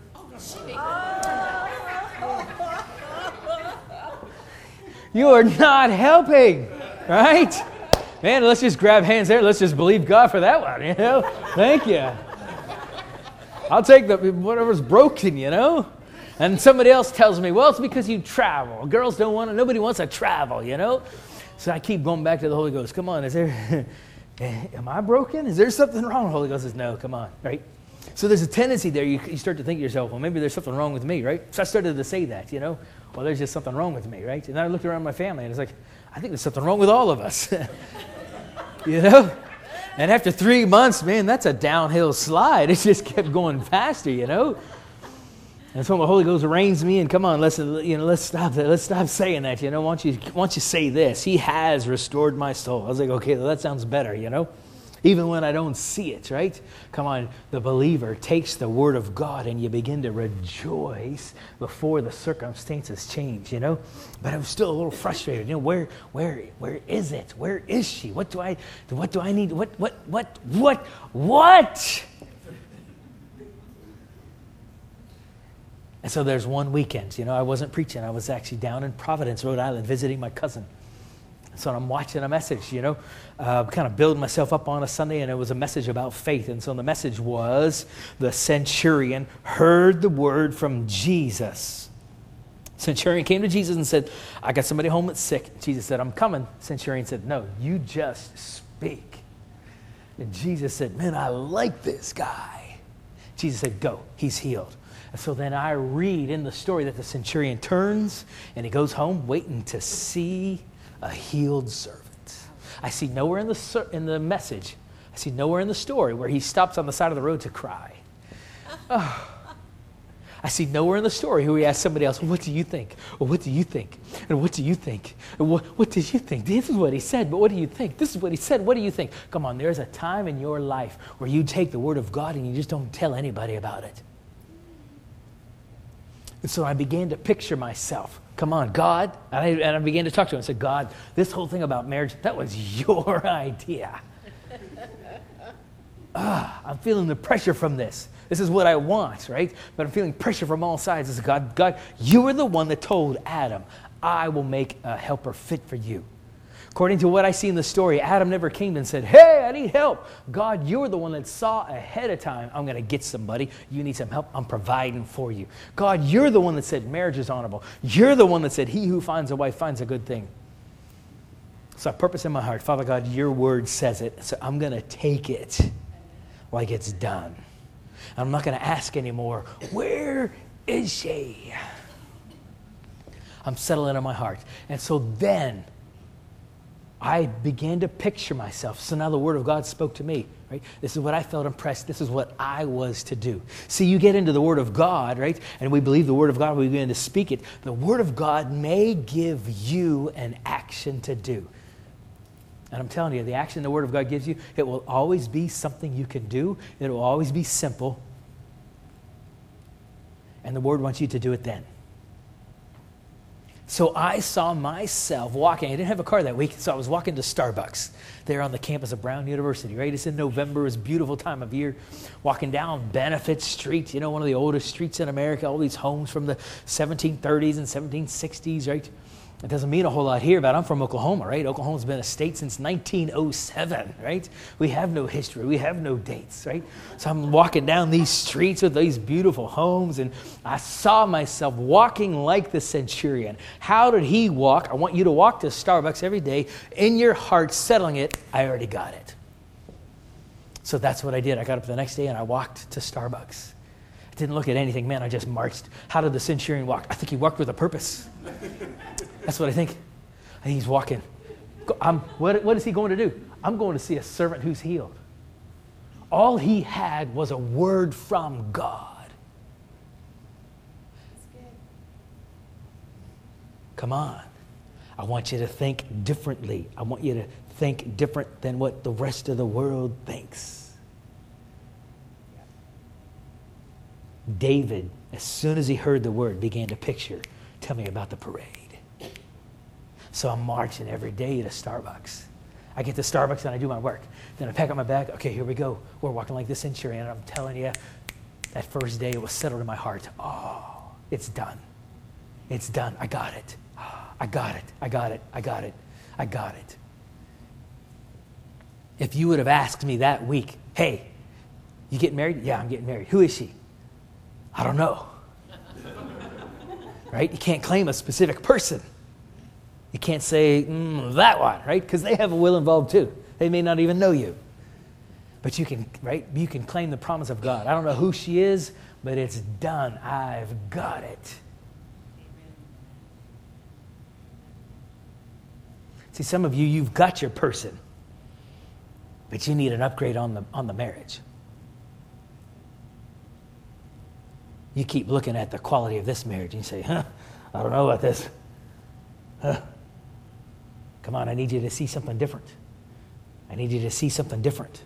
You are not helping, right? Man, let's just grab hands there. Let's just believe God for that one, Thank you. I'll take whatever's broken, And somebody else tells me, well, it's because you travel. Girls nobody wants to travel, So I keep going back to the Holy Ghost. Come on, am I broken? Is there something wrong? The Holy Ghost says, no, come on, right? So there's a tendency there. You start to think to yourself, well, maybe there's something wrong with me, right? So I started to say that, well, there's just something wrong with me, right? And then I looked around my family and it's like, I think there's something wrong with all of us, And after 3 months, man, that's a downhill slide. It just kept going faster, And so the Holy Ghost reigns me, and come on, let's stop that. Let's stop saying that, Why don't you say this? He has restored my soul. I was like, okay, well, that sounds better, Even when I don't see it, right? Come on, the believer takes the Word of God and you begin to rejoice before the circumstances change, But I was still a little frustrated. Where is it? Where is she? What do I need? What? And so there's one weekend, I wasn't preaching. I was actually down in Providence, Rhode Island, visiting my cousin. So I'm watching a message, kind of building myself up on a Sunday, and it was a message about faith. And so the message was the centurion heard the word from Jesus. Centurion came to Jesus and said, I got somebody home that's sick. Jesus said, I'm coming. Centurion said, no, you just speak. And Jesus said, man, I like this guy. Jesus said, go, he's healed. And so then I read in the story that the centurion turns and he goes home waiting to see a healed servant. I see nowhere in the message, I see nowhere in the story where he stops on the side of the road to cry. Oh. I see nowhere in the story where he asks somebody else, well, what do you think? Well, what do you think? And what do you think? And what did you think? This is what he said, but what do you think? This is what he said, what do you think? Come on, there's a time in your life where you take the Word of God and you just don't tell anybody about it. And so I began to picture myself. Come on, God. And I began to talk to him. I said, God, this whole thing about marriage, that was your idea. I'm feeling the pressure from this. This is what I want, right? But I'm feeling pressure from all sides. I said, God, you were the one that told Adam, I will make a helper fit for you. According to what I see in the story, Adam never came and said, hey, I need help. God, you're the one that saw ahead of time, I'm going to get somebody. You need some help. I'm providing for you. God, you're the one that said marriage is honorable. You're the one that said he who finds a wife finds a good thing. So I purpose in my heart, Father God, your word says it. So I'm going to take it like it's done. I'm not going to ask anymore, where is she? I'm settling in my heart. And so then I began to picture myself. So now the Word of God spoke to me, right? This is what I felt impressed. This is what I was to do. See, you get into the Word of God, right? And we believe the Word of God, we begin to speak it. The Word of God may give you an action to do. And I'm telling you, the action the Word of God gives you, it will always be something you can do. It will always be simple. And the Word wants you to do it then. So I saw myself walking. I didn't have a car that week, so I was walking to Starbucks there on the campus of Brown University, right? It's in November. It's a beautiful time of year. Walking down Benefit Street, one of the oldest streets in America, all these homes from the 1730s and 1760s, right? It doesn't mean a whole lot here, but I'm from Oklahoma, right? Oklahoma's been a state since 1907, right? We have no history. We have no dates, right? So I'm walking down these streets with these beautiful homes, and I saw myself walking like the centurion. How did he walk? I want you to walk to Starbucks every day in your heart, settling it. I already got it. So that's what I did. I got up the next day, and I walked to Starbucks. I didn't look at anything, man. I just marched. How did the centurion walk? I think he walked with a purpose. That's what I think. I think he's walking. What is he going to do? I'm going to see a servant who's healed. All he had was a word from God. Come on. I want you to think differently. I want you to think different than what the rest of the world thinks. David, as soon as he heard the word, began to picture, tell me about the parade. So I'm marching every day to Starbucks. I get to Starbucks and I do my work. Then I pack up my bag. Okay, here we go. We're walking like this centurion. And I'm telling you, that first day it was settled in my heart. Oh, it's done. It's done. I got it. I got it. I got it. I got it. I got it. If you would have asked me that week, hey, you getting married? Yeah, I'm getting married. Who is she? I don't know. Right? You can't claim a specific person. You can't say, that one, right? Because they have a will involved too. They may not even know you. But you can, right? You can claim the promise of God. I don't know who she is, but it's done. I've got it. See, some of you, you've got your person, but you need an upgrade on the marriage. You keep looking at the quality of this marriage and you say, I don't know about this. Come on, I need you to see something different. I need you to see something different.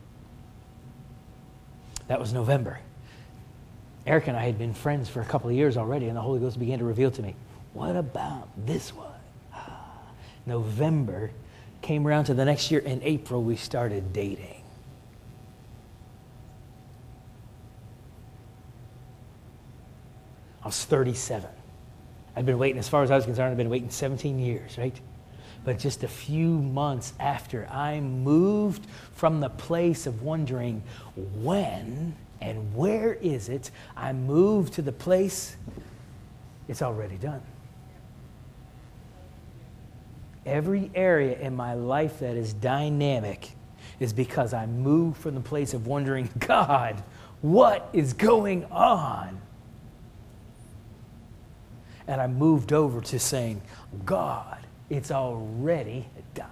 That was November. Eric and I had been friends for a couple of years already, and the Holy Ghost began to reveal to me, what about this one? November came around to the next year. In April, we started dating. I was 37. I'd been waiting, as far as I was concerned, I'd been waiting 17 years, right? But just a few months after, I moved from the place of wondering when and where is it, I moved to the place, it's already done. Every area in my life that is dynamic is because I moved from the place of wondering, God, what is going on? And I moved over to saying, God, it's already done.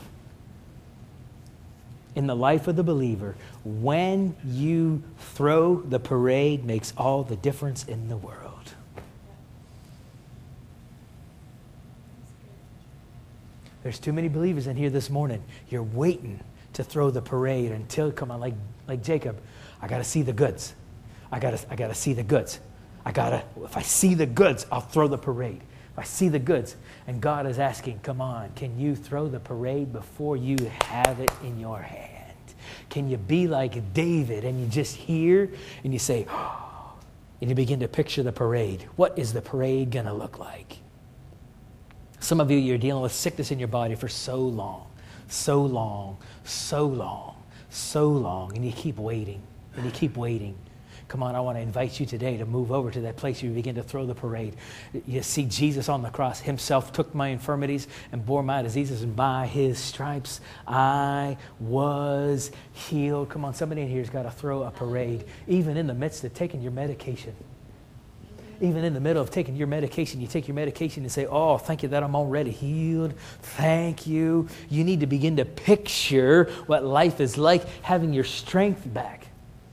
In the life of the believer, when you throw the parade, makes all the difference in the world. There's too many believers in here this morning. You're waiting to throw the parade until, come on, like Jacob, I got to see the goods. I got to see the goods. If I see the goods, I'll throw the parade. If I see the goods. And God is asking, come on, can you throw the parade before you have it in your hand? Can you be like David and you just hear and you say, oh, and you begin to picture the parade. What is the parade going to look like? Some of you, you're dealing with sickness in your body for so long, and you keep waiting, and you keep waiting. Come on, I want to invite you today to move over to that place where you begin to throw the parade. You see, Jesus on the cross himself took my infirmities and bore my diseases, and by his stripes I was healed. Come on, somebody in here has got to throw a parade, even in the midst of taking your medication. Even in the middle of taking your medication, you take your medication and say, oh, thank you that I'm already healed. Thank you. You need to begin to picture what life is like, having your strength back.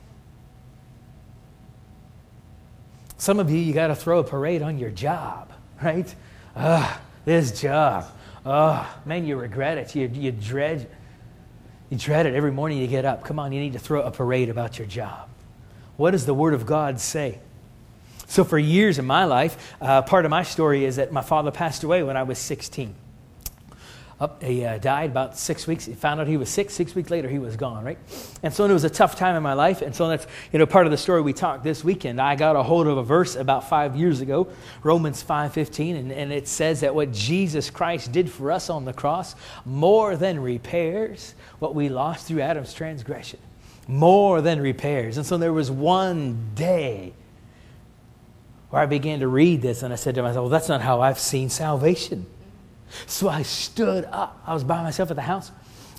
Some of you got to throw a parade on your job, right? This job. Man, you regret it. You dread it every morning you get up. Come on, you need to throw a parade about your job. What does the Word of God say? So for years in my life, part of my story is that my father passed away when I was 16. He died about 6 weeks. He found out he was sick. 6 weeks later, he was gone, right? And so it was a tough time in my life. And so that's, part of the story we talked this weekend. I got a hold of a verse about 5 years ago, Romans 5:15, and it says that what Jesus Christ did for us on the cross more than repairs what we lost through Adam's transgression. More than repairs. And so there was one day where I began to read this, and I said to myself, well, that's not how I've seen salvation. So I stood up. I was by myself at the house,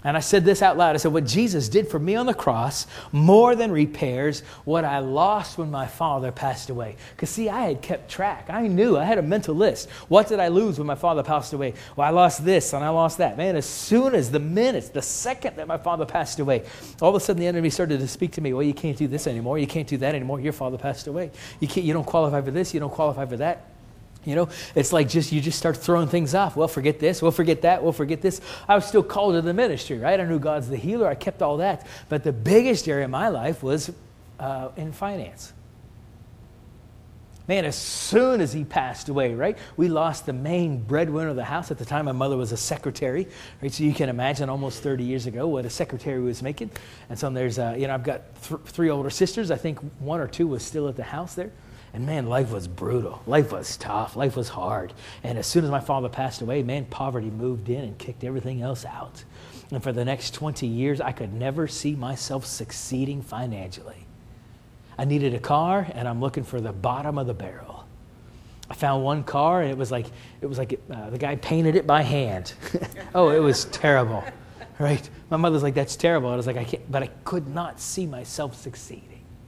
And I said this out loud. I said, what Jesus did for me on the cross more than repairs what I lost when my father passed away. Because see, I had kept track. I knew. I had a mental list. What did I lose when my father passed away? Well, I lost this and I lost that. Man, as soon as the second that my father passed away, all of a sudden the enemy started to speak to me. Well, you can't do this anymore. You can't do that anymore. Your father passed away. You don't qualify for this. You don't qualify for that. You know, it's like you just start throwing things off. Well, forget this. We'll forget that. We'll forget this. I was still called to the ministry, right? I knew God's the healer. I kept all that. But the biggest area of my life was in finance. Man, as soon as he passed away, right, we lost the main breadwinner of the house. At the time, my mother was a secretary, right? So you can imagine almost 30 years ago what a secretary was making. And so there's, I've got three older sisters. I think one or two was still at the house there. And man, life was brutal. Life was tough. Life was hard. And as soon as my father passed away, man, poverty moved in and kicked everything else out. And for the next 20 years, I could never see myself succeeding financially. I needed a car, and I'm looking for the bottom of the barrel. I found one car, and it was like the guy painted it by hand. Oh, it was terrible, right? My mother's like, "That's terrible." I was like, "I can't," but I could not see myself succeeding.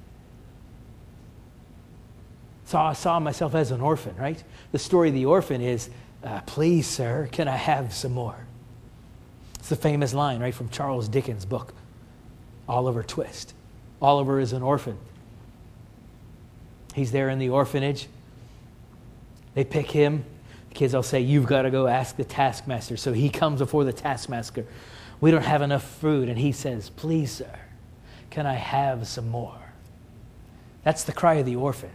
So I saw myself as an orphan, right? The story of the orphan is, "Please, sir, can I have some more?" It's the famous line, right, from Charles Dickens' book, Oliver Twist. Oliver is an orphan. He's there in the orphanage. They pick him. The kids all say, "You've got to go ask the taskmaster." So he comes before the taskmaster. "We don't have enough food." And he says, "Please, sir, can I have some more?" That's the cry of the orphan.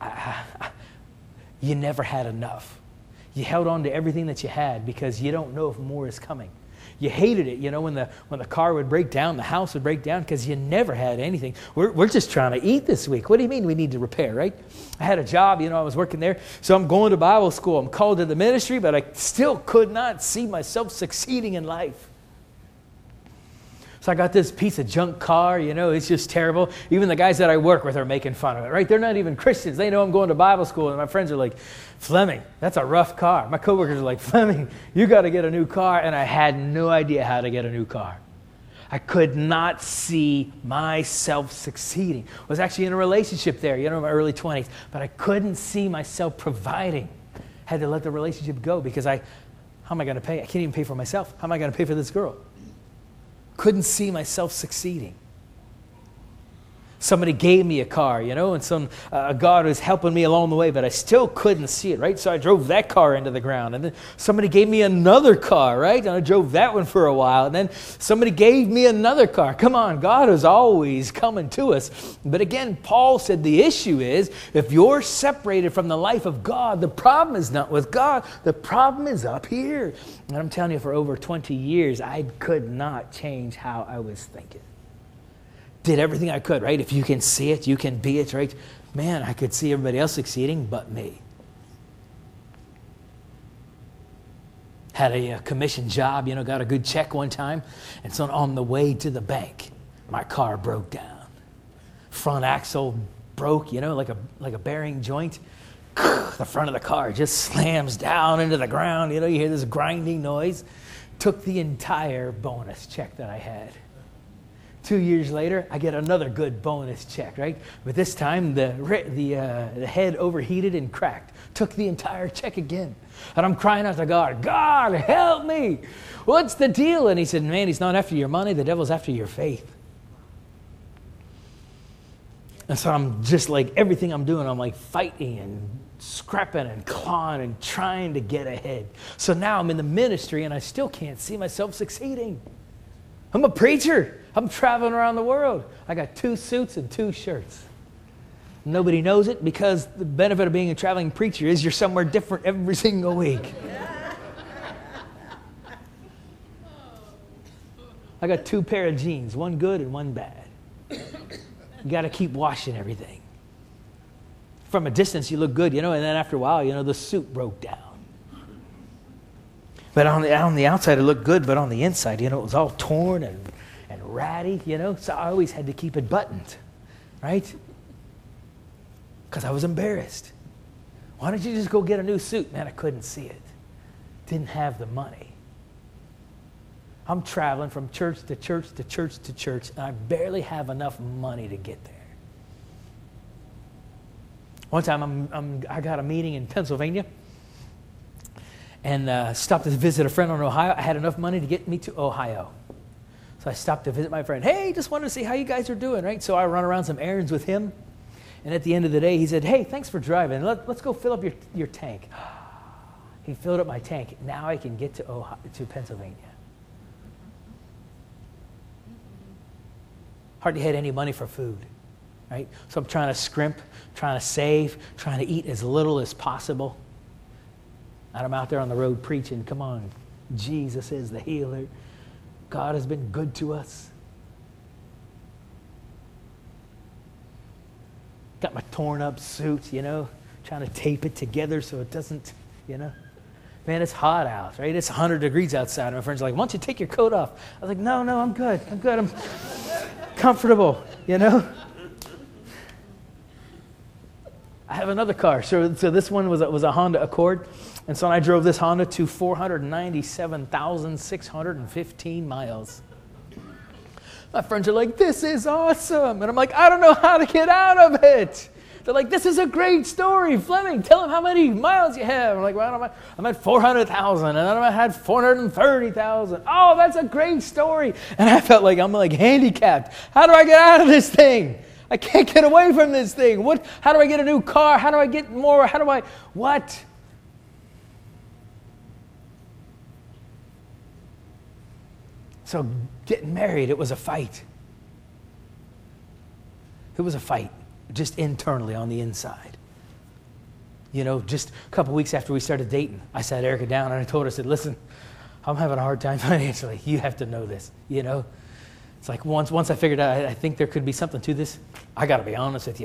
You never had enough. You held on to everything that you had because you don't know if more is coming. You hated it, when the car would break down, the house would break down because you never had anything. We're just trying to eat this week. What do you mean we need to repair, right? I had a job, I was working there. So I'm going to Bible school. I'm called to the ministry, but I still could not see myself succeeding in life. So I got this piece of junk car, it's just terrible. Even the guys that I work with are making fun of it, right? They're not even Christians. They know I'm going to Bible school, and my friends are like, "Fleming, that's a rough car." My coworkers are like, "Fleming, you got to get a new car." And I had no idea how to get a new car. I could not see myself succeeding. I was actually in a relationship there, in my early 20s, but I couldn't see myself providing. Had to let the relationship go because how am I going to pay? I can't even pay for myself. How am I going to pay for this girl? Couldn't see myself succeeding. Somebody gave me a car, and God was helping me along the way, but I still couldn't see it, right? So I drove that car into the ground. And then somebody gave me another car, right? And I drove that one for a while. And then somebody gave me another car. Come on, God is always coming to us. But again, Paul said the issue is, if you're separated from the life of God, the problem is not with God. The problem is up here. And I'm telling you, for over 20 years, I could not change how I was thinking. Did everything I could, right? If you can see it, you can be it, right? Man, I could see everybody else succeeding but me. Had a commission job, got a good check one time. And so on the way to the bank, my car broke down. Front axle broke, like a bearing joint. The front of the car just slams down into the ground. You hear this grinding noise. Took the entire bonus check that I had. 2 years later, I get another good bonus check, right? But this time, the head overheated and cracked. Took the entire check again. And I'm crying out to God, "God, help me. What's the deal?" And he said, "Man, he's not after your money. The devil's after your faith." And so I'm just like, everything I'm doing, I'm like fighting and scrapping and clawing and trying to get ahead. So now I'm in the ministry and I still can't see myself succeeding. I'm a preacher. I'm traveling around the world. I got 2 suits and 2 shirts. Nobody knows it because the benefit of being a traveling preacher is you're somewhere different every single week. I got 2 pair of jeans, one good and one bad. You got to keep washing everything. From a distance, you look good, and then after a while, the suit broke down. But on the outside, it looked good, but on the inside, it was all torn and ratty, So I always had to keep it buttoned, right? Because I was embarrassed. Why don't you just go get a new suit? Man, I couldn't see it. Didn't have the money. I'm traveling from church to church to church to church, and I barely have enough money to get there. One time I got a meeting in Pennsylvania and stopped to visit a friend in Ohio. I had enough money to get me to Ohio. So I stopped to visit my friend. Hey, just wanted to see how you guys are doing, right? So I run around some errands with him. And at the end of the day, he said, hey, thanks for driving. Let's go fill up your tank. He filled up my tank. Now I can get to Pennsylvania. Hardly had any money for food, right? So I'm trying to scrimp, trying to save, trying to eat as little as possible. And I'm out there on the road preaching, come on, Jesus is the healer. God has been good to us. Got my torn up suit, trying to tape it together so it doesn't, Man, it's hot out, right? It's 100 degrees outside. And my friends are like, why don't you take your coat off? I was like, no, I'm good. I'm comfortable, I have another car. So this one was a Honda Accord. And so I drove this Honda to 497,615 miles. My friends are like, this is awesome. And I'm like, I don't know how to get out of it. They're like, this is a great story. Fleming, tell them how many miles you have. I'm like, well, I'm at 400,000. And then I had 430,000. Oh, that's a great story. And I felt like I'm like handicapped. How do I get out of this thing? I can't get away from this thing. How do I get a new car? How do I get more? What? So getting married, it was a fight. It was a fight, just internally on the inside. Just a couple weeks after we started dating, I sat Erica down and I told her, I said, listen, I'm having a hard time financially. You have to know this, It's like once I figured out, I think there could be something to this. I got to be honest with you.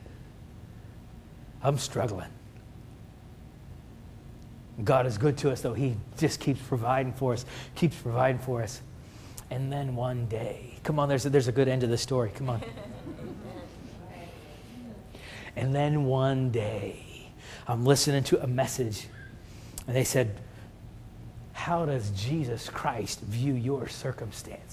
I'm struggling. God is good to us, though. He just keeps providing for us. And then one day, come on, there's a good end to the story. Come on. And then one day, I'm listening to a message, and they said, how does Jesus Christ view your circumstance?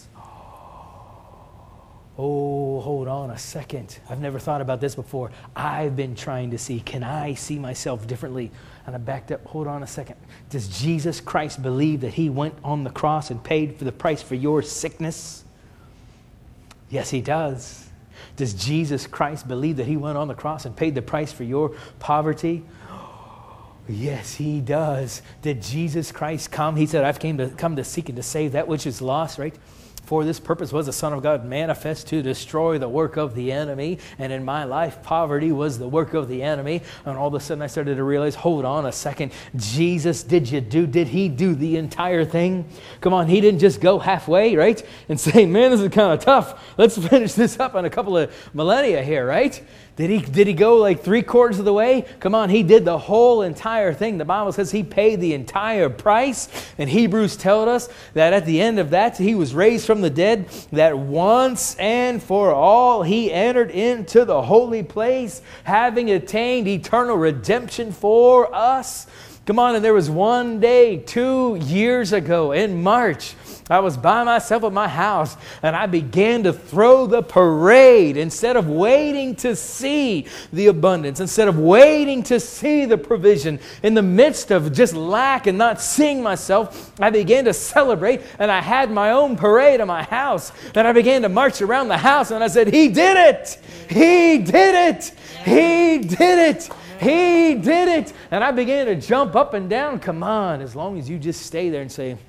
Oh, hold on a second. I've never thought about this before. I've been trying to see, can I see myself differently? And I backed up. Hold on a second. Does Jesus Christ believe that he went on the cross and paid for the price for your sickness? Yes, he does. Does Jesus Christ believe that he went on the cross and paid the price for your poverty? Yes, he does. Did Jesus Christ come? He said, I've come to seek and to save that which is lost, right? For this purpose was the Son of God manifest to destroy the work of the enemy. And in my life, poverty was the work of the enemy. And all of a sudden I started to realize, hold on a second. Jesus, did he do the entire thing? Come on, he didn't just go halfway, right? And say, man, this is kind of tough. Let's finish this up in a couple of millennia here, right? Did he go like 3/4 of the way? Come on, he did the whole entire thing. The Bible says he paid the entire price. And Hebrews tells us that at the end of that, he was raised from the dead, that once and for all he entered into the holy place, having attained eternal redemption for us. Come on, and there was one day 2 years ago in March, I was by myself at my house and I began to throw the parade instead of waiting to see the abundance, instead of waiting to see the provision. In the midst of just lack and not seeing myself, I began to celebrate, and I had my own parade at my house. And I began to march around the house and I said, he did it! He did it! He did it! He did it! And I began to jump up and down. Come on, as long as you just stay there and say,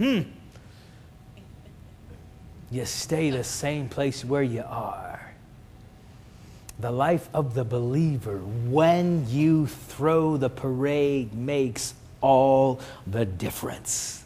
you stay the same place where you are. The life of the believer, when you throw the parade, makes all the difference.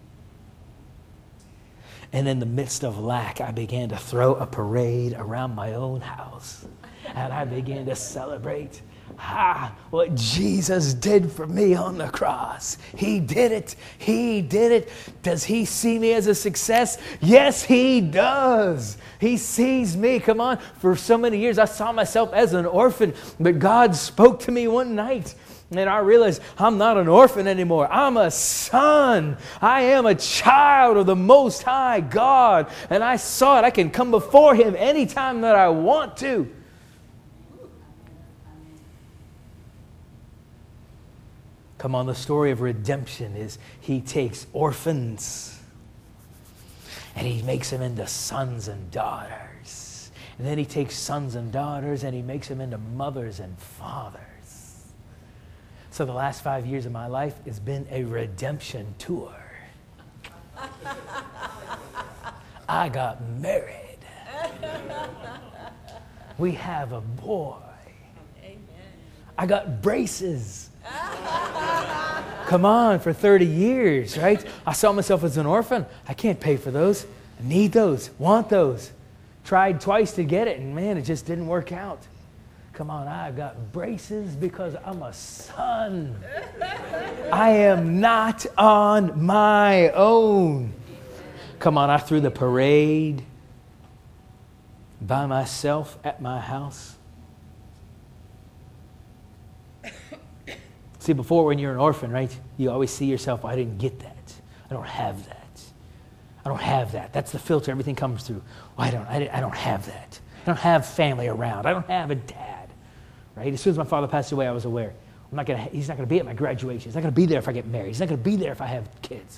And in the midst of lack, I began to throw a parade around my own house. And I began to celebrate. What Jesus did for me on the cross. He did it. He did it. Does he see me as a success? Yes, he does. He sees me. Come on. For so many years, I saw myself as an orphan, but God spoke to me one night. And I realized I'm not an orphan anymore. I'm a son. I am a child of the Most High God. And I saw it. I can come before Him anytime that I want to. Come on, the story of redemption is He takes orphans and He makes them into sons and daughters. And then He takes sons and daughters and He makes them into mothers and fathers. So the last 5 years of my life has been a redemption tour. I got married. We have a boy. I got braces. Come on, for 30 years, right? I saw myself as an orphan. I can't pay for those. I need those, want those. Tried twice to get it, and man, it just didn't work out. Come on, I've got braces because I'm a son. I am not on my own. Come on, I threw the parade by myself at my house. See, before when you're an orphan, right, you always see yourself, I didn't get that. I don't have that. I don't have that. That's the filter everything comes through. Well, I don't have that. I don't have family around. I don't have a dad, right? As soon as my father passed away, I was aware. He's not going to be at my graduation. He's not going to be there if I get married. He's not going to be there if I have kids.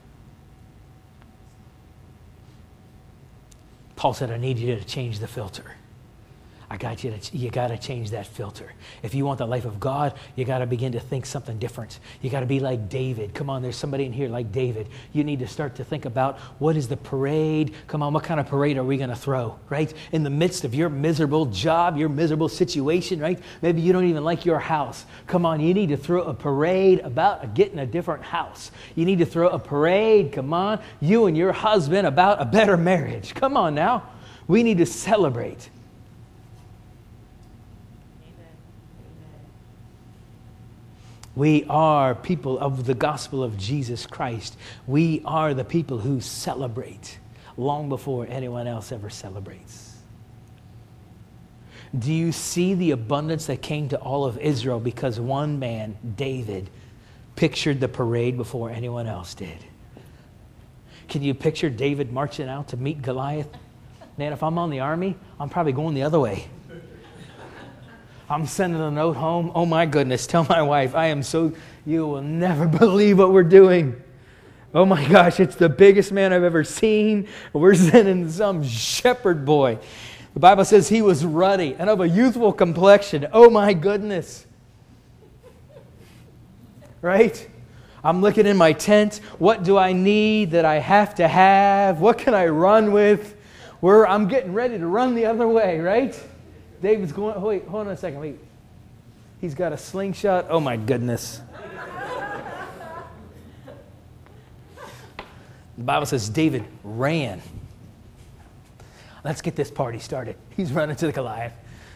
Paul said, I need you to change the filter. You got to change that filter. If you want the life of God, you got to begin to think something different. You got to be like David. Come on, there's somebody in here like David. You need to start to think about what is the parade. Come on, what kind of parade are we going to throw, right? In the midst of your miserable job, your miserable situation, right? Maybe you don't even like your house. Come on, you need to throw a parade about getting a different house. You need to throw a parade, come on, you and your husband about a better marriage. Come on now. We need to celebrate. We are people of the gospel of Jesus Christ. We are the people who celebrate long before anyone else ever celebrates. Do you see the abundance that came to all of Israel because one man, David, pictured the parade before anyone else did? Can you picture David marching out to meet Goliath? Man, if I'm on the army, I'm probably going the other way. I'm sending a note home. Oh my goodness, tell my wife, you will never believe what we're doing. Oh my gosh, it's the biggest man I've ever seen. We're sending some shepherd boy. The Bible says he was ruddy and of a youthful complexion. Oh my goodness. Right? I'm looking in my tent. What do I need that I have to have? What can I run with? I'm getting ready to run the other way, right? David's going, wait, hold on a second, wait. He's got a slingshot. Oh my goodness. The Bible says David ran. Let's get this party started. He's running to the Goliath.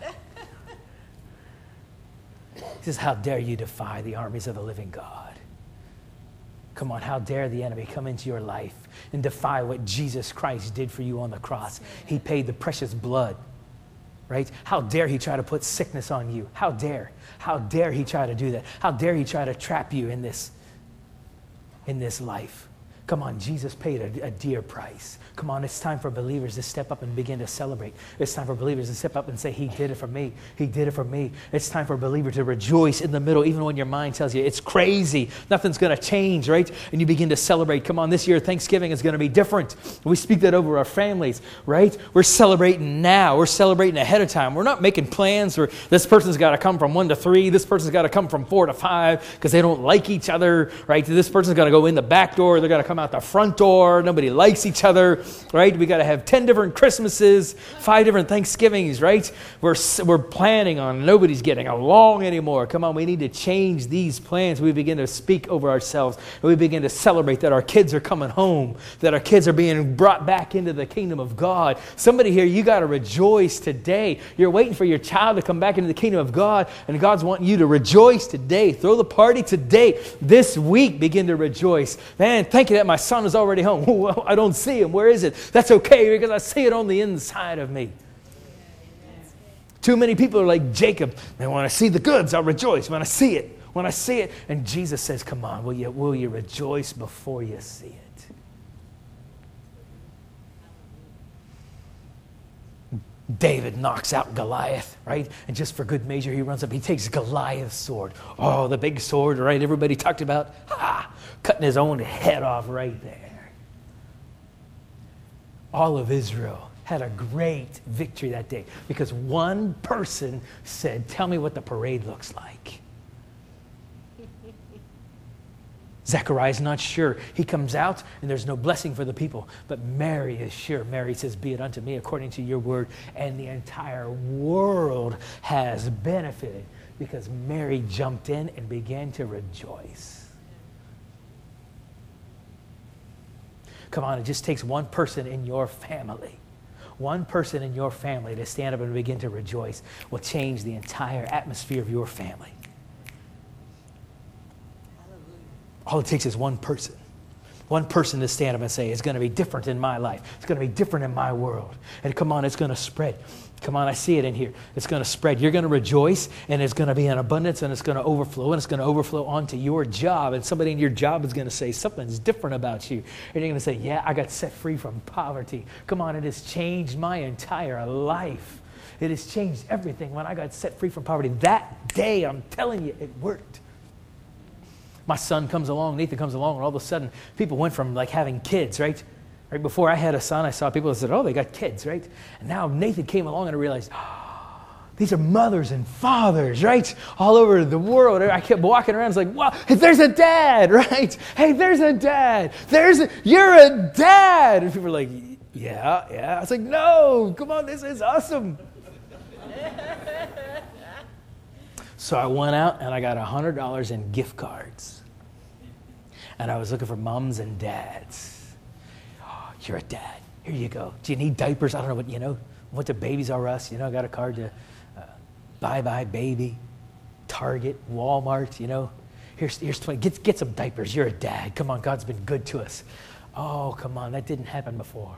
He says, how dare you defy the armies of the living God? Come on, how dare the enemy come into your life and defy what Jesus Christ did for you on the cross? He paid the precious blood. Right? How dare he try to put sickness on you? How dare? How dare he try to do that? How dare he try to trap you in this life? Come on, Jesus paid a dear price. Come on, it's time for believers to step up and begin to celebrate. It's time for believers to step up and say, he did it for me. He did it for me. It's time for a believer to rejoice in the middle, even when your mind tells you it's crazy. Nothing's going to change, right? And you begin to celebrate. Come on, this year Thanksgiving is going to be different. We speak that over our families, right? We're celebrating now. We're celebrating ahead of time. We're not making plans for this person's got to come from 1 to 3. This person's got to come from 4 to 5 because they don't like each other, right? This person's got to go in the back door. They're got to come come out the front door. Nobody likes each other, right? We got to have 10 different Christmases, 5 different Thanksgivings, right? We're planning on nobody's getting along anymore. Come on, we need to change these plans. We begin to speak over ourselves. And we begin to celebrate that our kids are coming home, that our kids are being brought back into the kingdom of God. Somebody here, you got to rejoice today. You're waiting for your child to come back into the kingdom of God, and God's wanting you to rejoice today. Throw the party today. This week, begin to rejoice. Man, thank you that my son is already home. Well, I don't see him. Where is it? That's okay, because I see it on the inside of me. Too many people are like Jacob. And when I see the goods, I'll rejoice. When I see it. And Jesus says, come on, will you rejoice before you see it? David knocks out Goliath, right? And just for good measure, he runs up. He takes Goliath's sword. Oh, the big sword, right? Everybody talked about, cutting his own head off right there. All of Israel had a great victory that day because one person said, tell me what the parade looks like. Zechariah's not sure. He comes out and there's no blessing for the people. But Mary is sure. Mary says, be it unto me according to your word. And the entire world has benefited because Mary jumped in and began to rejoice. Come on, it just takes one person in your family. One person in your family to stand up and begin to rejoice will change the entire atmosphere of your family. All it takes is one person. One person to stand up and say, it's going to be different in my life. It's going to be different in my world. And come on, it's going to spread. Come on, I see it in here. It's going to spread. You're going to rejoice, and it's going to be in abundance, and it's going to overflow, and it's going to overflow onto your job. And somebody in your job is going to say, something's different about you. And you're going to say, yeah, I got set free from poverty. Come on, it has changed my entire life. It has changed everything when I got set free from poverty. That day, I'm telling you, it worked. My son comes along, Nathan comes along, and all of a sudden, people went from like having kids, right? Right before I had a son, I saw people that said, oh, they got kids, right? And now Nathan came along and I realized, these are mothers and fathers, right? All over the world. I kept walking around. It's like, wow, hey, there's a dad, right? Hey, there's a dad. You're a dad. And people are like, yeah. I was like, no, come on, this is awesome. So I went out and I got $100 in gift cards. And I was looking for moms and dads. Oh, you're a dad. Here you go. Do you need diapers? I don't know what, went to Babies R Us. I got a card to Bye Bye Baby, Target, Walmart, Here's 20. Get some diapers. You're a dad. Come on, God's been good to us. Oh, come on. That didn't happen before.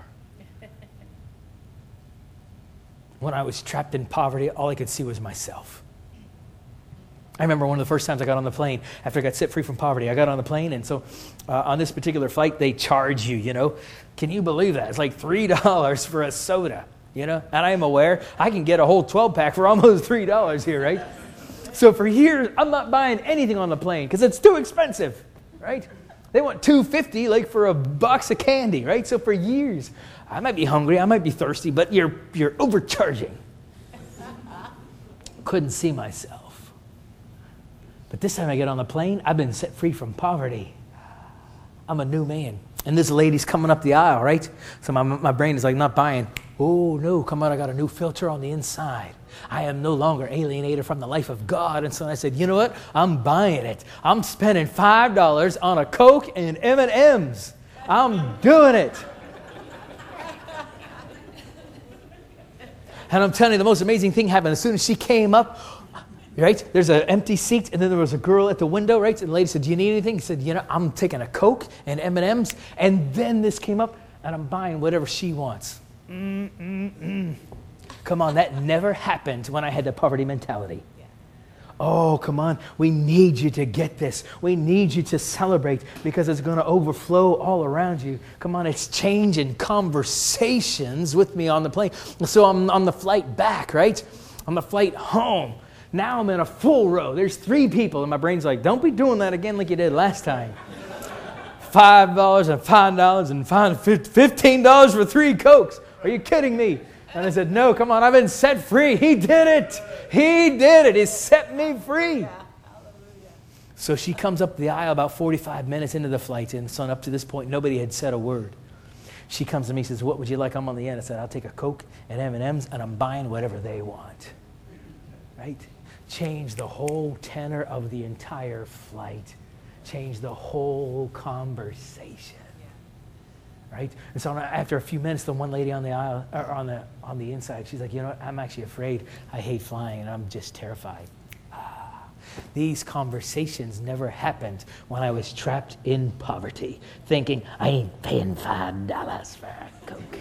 When I was trapped in poverty, all I could see was myself. I remember one of the first times I got on the plane after I got set free from poverty. I got on the plane, and so on this particular flight, they charge you, Can you believe that? It's like $3 for a soda, And I am aware I can get a whole 12-pack for almost $3 here, right? So for years, I'm not buying anything on the plane because it's too expensive, right? They want $2.50 like for a box of candy, right? So for years, I might be hungry, I might be thirsty, but you're overcharging. Couldn't see myself. But this time I get on the plane, I've been set free from poverty. I'm a new man. And this lady's coming up the aisle, right? So my brain is like, not buying. Oh, no, come on, I got a new filter on the inside. I am no longer alienated from the life of God. And so I said, you know what? I'm buying it. I'm spending $5 on a Coke and M&Ms. I'm doing it. And I'm telling you, the most amazing thing happened. As soon as she came up, right? There's an empty seat, and then there was a girl at the window, right? And the lady said, do you need anything? He said, I'm taking a Coke and M&Ms. And then this came up, and I'm buying whatever she wants. Come on, that never happened when I had the poverty mentality. Oh, come on. We need you to get this. We need you to celebrate because it's going to overflow all around you. Come on, it's changing conversations with me on the plane. So I'm on the flight back, right? On the flight home. Now I'm in a full row. There's 3 people, and my brain's like, don't be doing that again like you did last time. $5 and $5 and $15 for 3 Cokes. Are you kidding me? And I said, no, come on, I've been set free. He did it. He did it. He set me free. So she comes up the aisle about 45 minutes into the flight, and son, up to this point, nobody had said a word. She comes to me and says, what would you like? I'm on the end. I said, I'll take a Coke and M&Ms, and I'm buying whatever they want. Right? Change the whole tenor of the entire flight. Change the whole conversation. Right? And so after a few minutes, the one lady on the aisle, or on the inside, she's like, you know what? I'm actually afraid. I hate flying, and I'm just terrified. These conversations never happened when I was trapped in poverty, thinking, I ain't paying $5 for a Coke.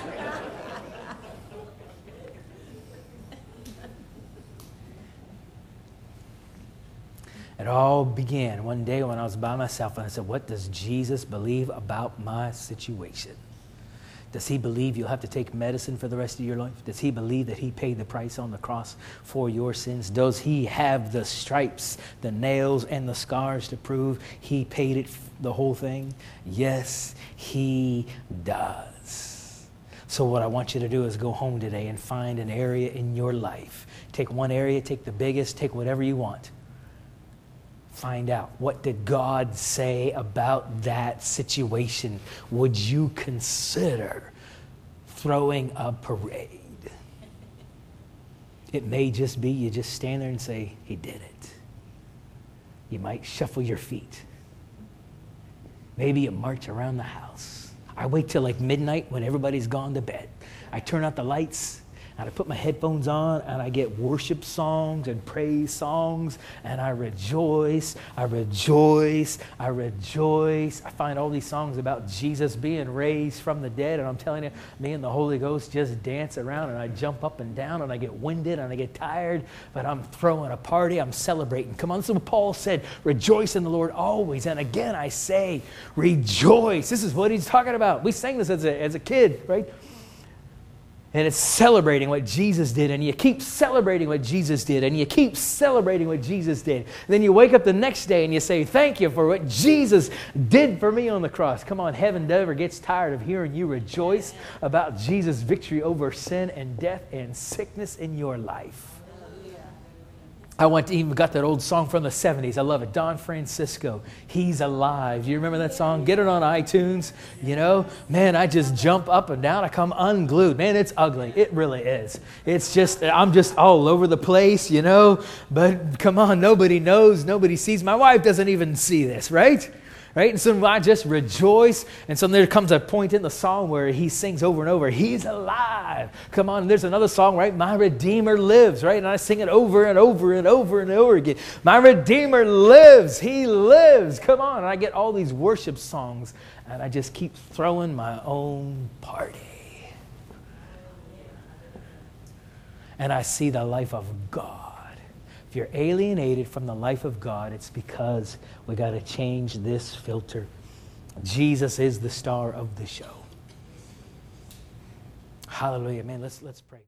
It all began one day when I was by myself, and I said, what does Jesus believe about my situation? Does he believe you'll have to take medicine for the rest of your life? Does he believe that he paid the price on the cross for your sins? Does he have the stripes, the nails, and the scars to prove he paid it, the whole thing? Yes, he does. So what I want you to do is go home today and find an area in your life. Take one area, take the biggest, take whatever you want. Find out, what did God say about that situation? Would you consider throwing a parade? It may just be you just stand there and say, he did it. You might shuffle your feet. Maybe you march around the house. I wait till like midnight when everybody's gone to bed. I turn out the lights, and I put my headphones on, and I get worship songs and praise songs, and I rejoice, I rejoice, I rejoice. I find all these songs about Jesus being raised from the dead, and I'm telling you, me and the Holy Ghost just dance around, and I jump up and down, and I get winded, and I get tired, but I'm throwing a party, I'm celebrating. Come on, this is what Paul said, rejoice in the Lord always, and again I say, rejoice. This is what he's talking about. We sang this as a kid, right? And it's celebrating what Jesus did, and you keep celebrating what Jesus did, and you keep celebrating what Jesus did. And then you wake up the next day and you say, thank you for what Jesus did for me on the cross. Come on, heaven never gets tired of hearing you rejoice about Jesus' victory over sin and death and sickness in your life. I even got that old song from the 70s. I love it. Don Francisco, He's Alive. You remember that song? Get it on iTunes. You know, man, I just jump up and down. I come unglued. Man, it's ugly. It really is. It's just, I'm just all over the place, you know. But come on, nobody knows. Nobody sees. My wife doesn't even see this, right? Right? And so I just rejoice. And so there comes a point in the song where he sings over and over, He's alive. Come on. And there's another song, right? My Redeemer lives, right? And I sing it over and over and over and over again. My Redeemer lives. He lives. Come on. And I get all these worship songs, and I just keep throwing my own party. And I see the life of God. If you're alienated from the life of God, it's because we got to change this filter. Jesus is the star of the show. Hallelujah. Man, let's pray.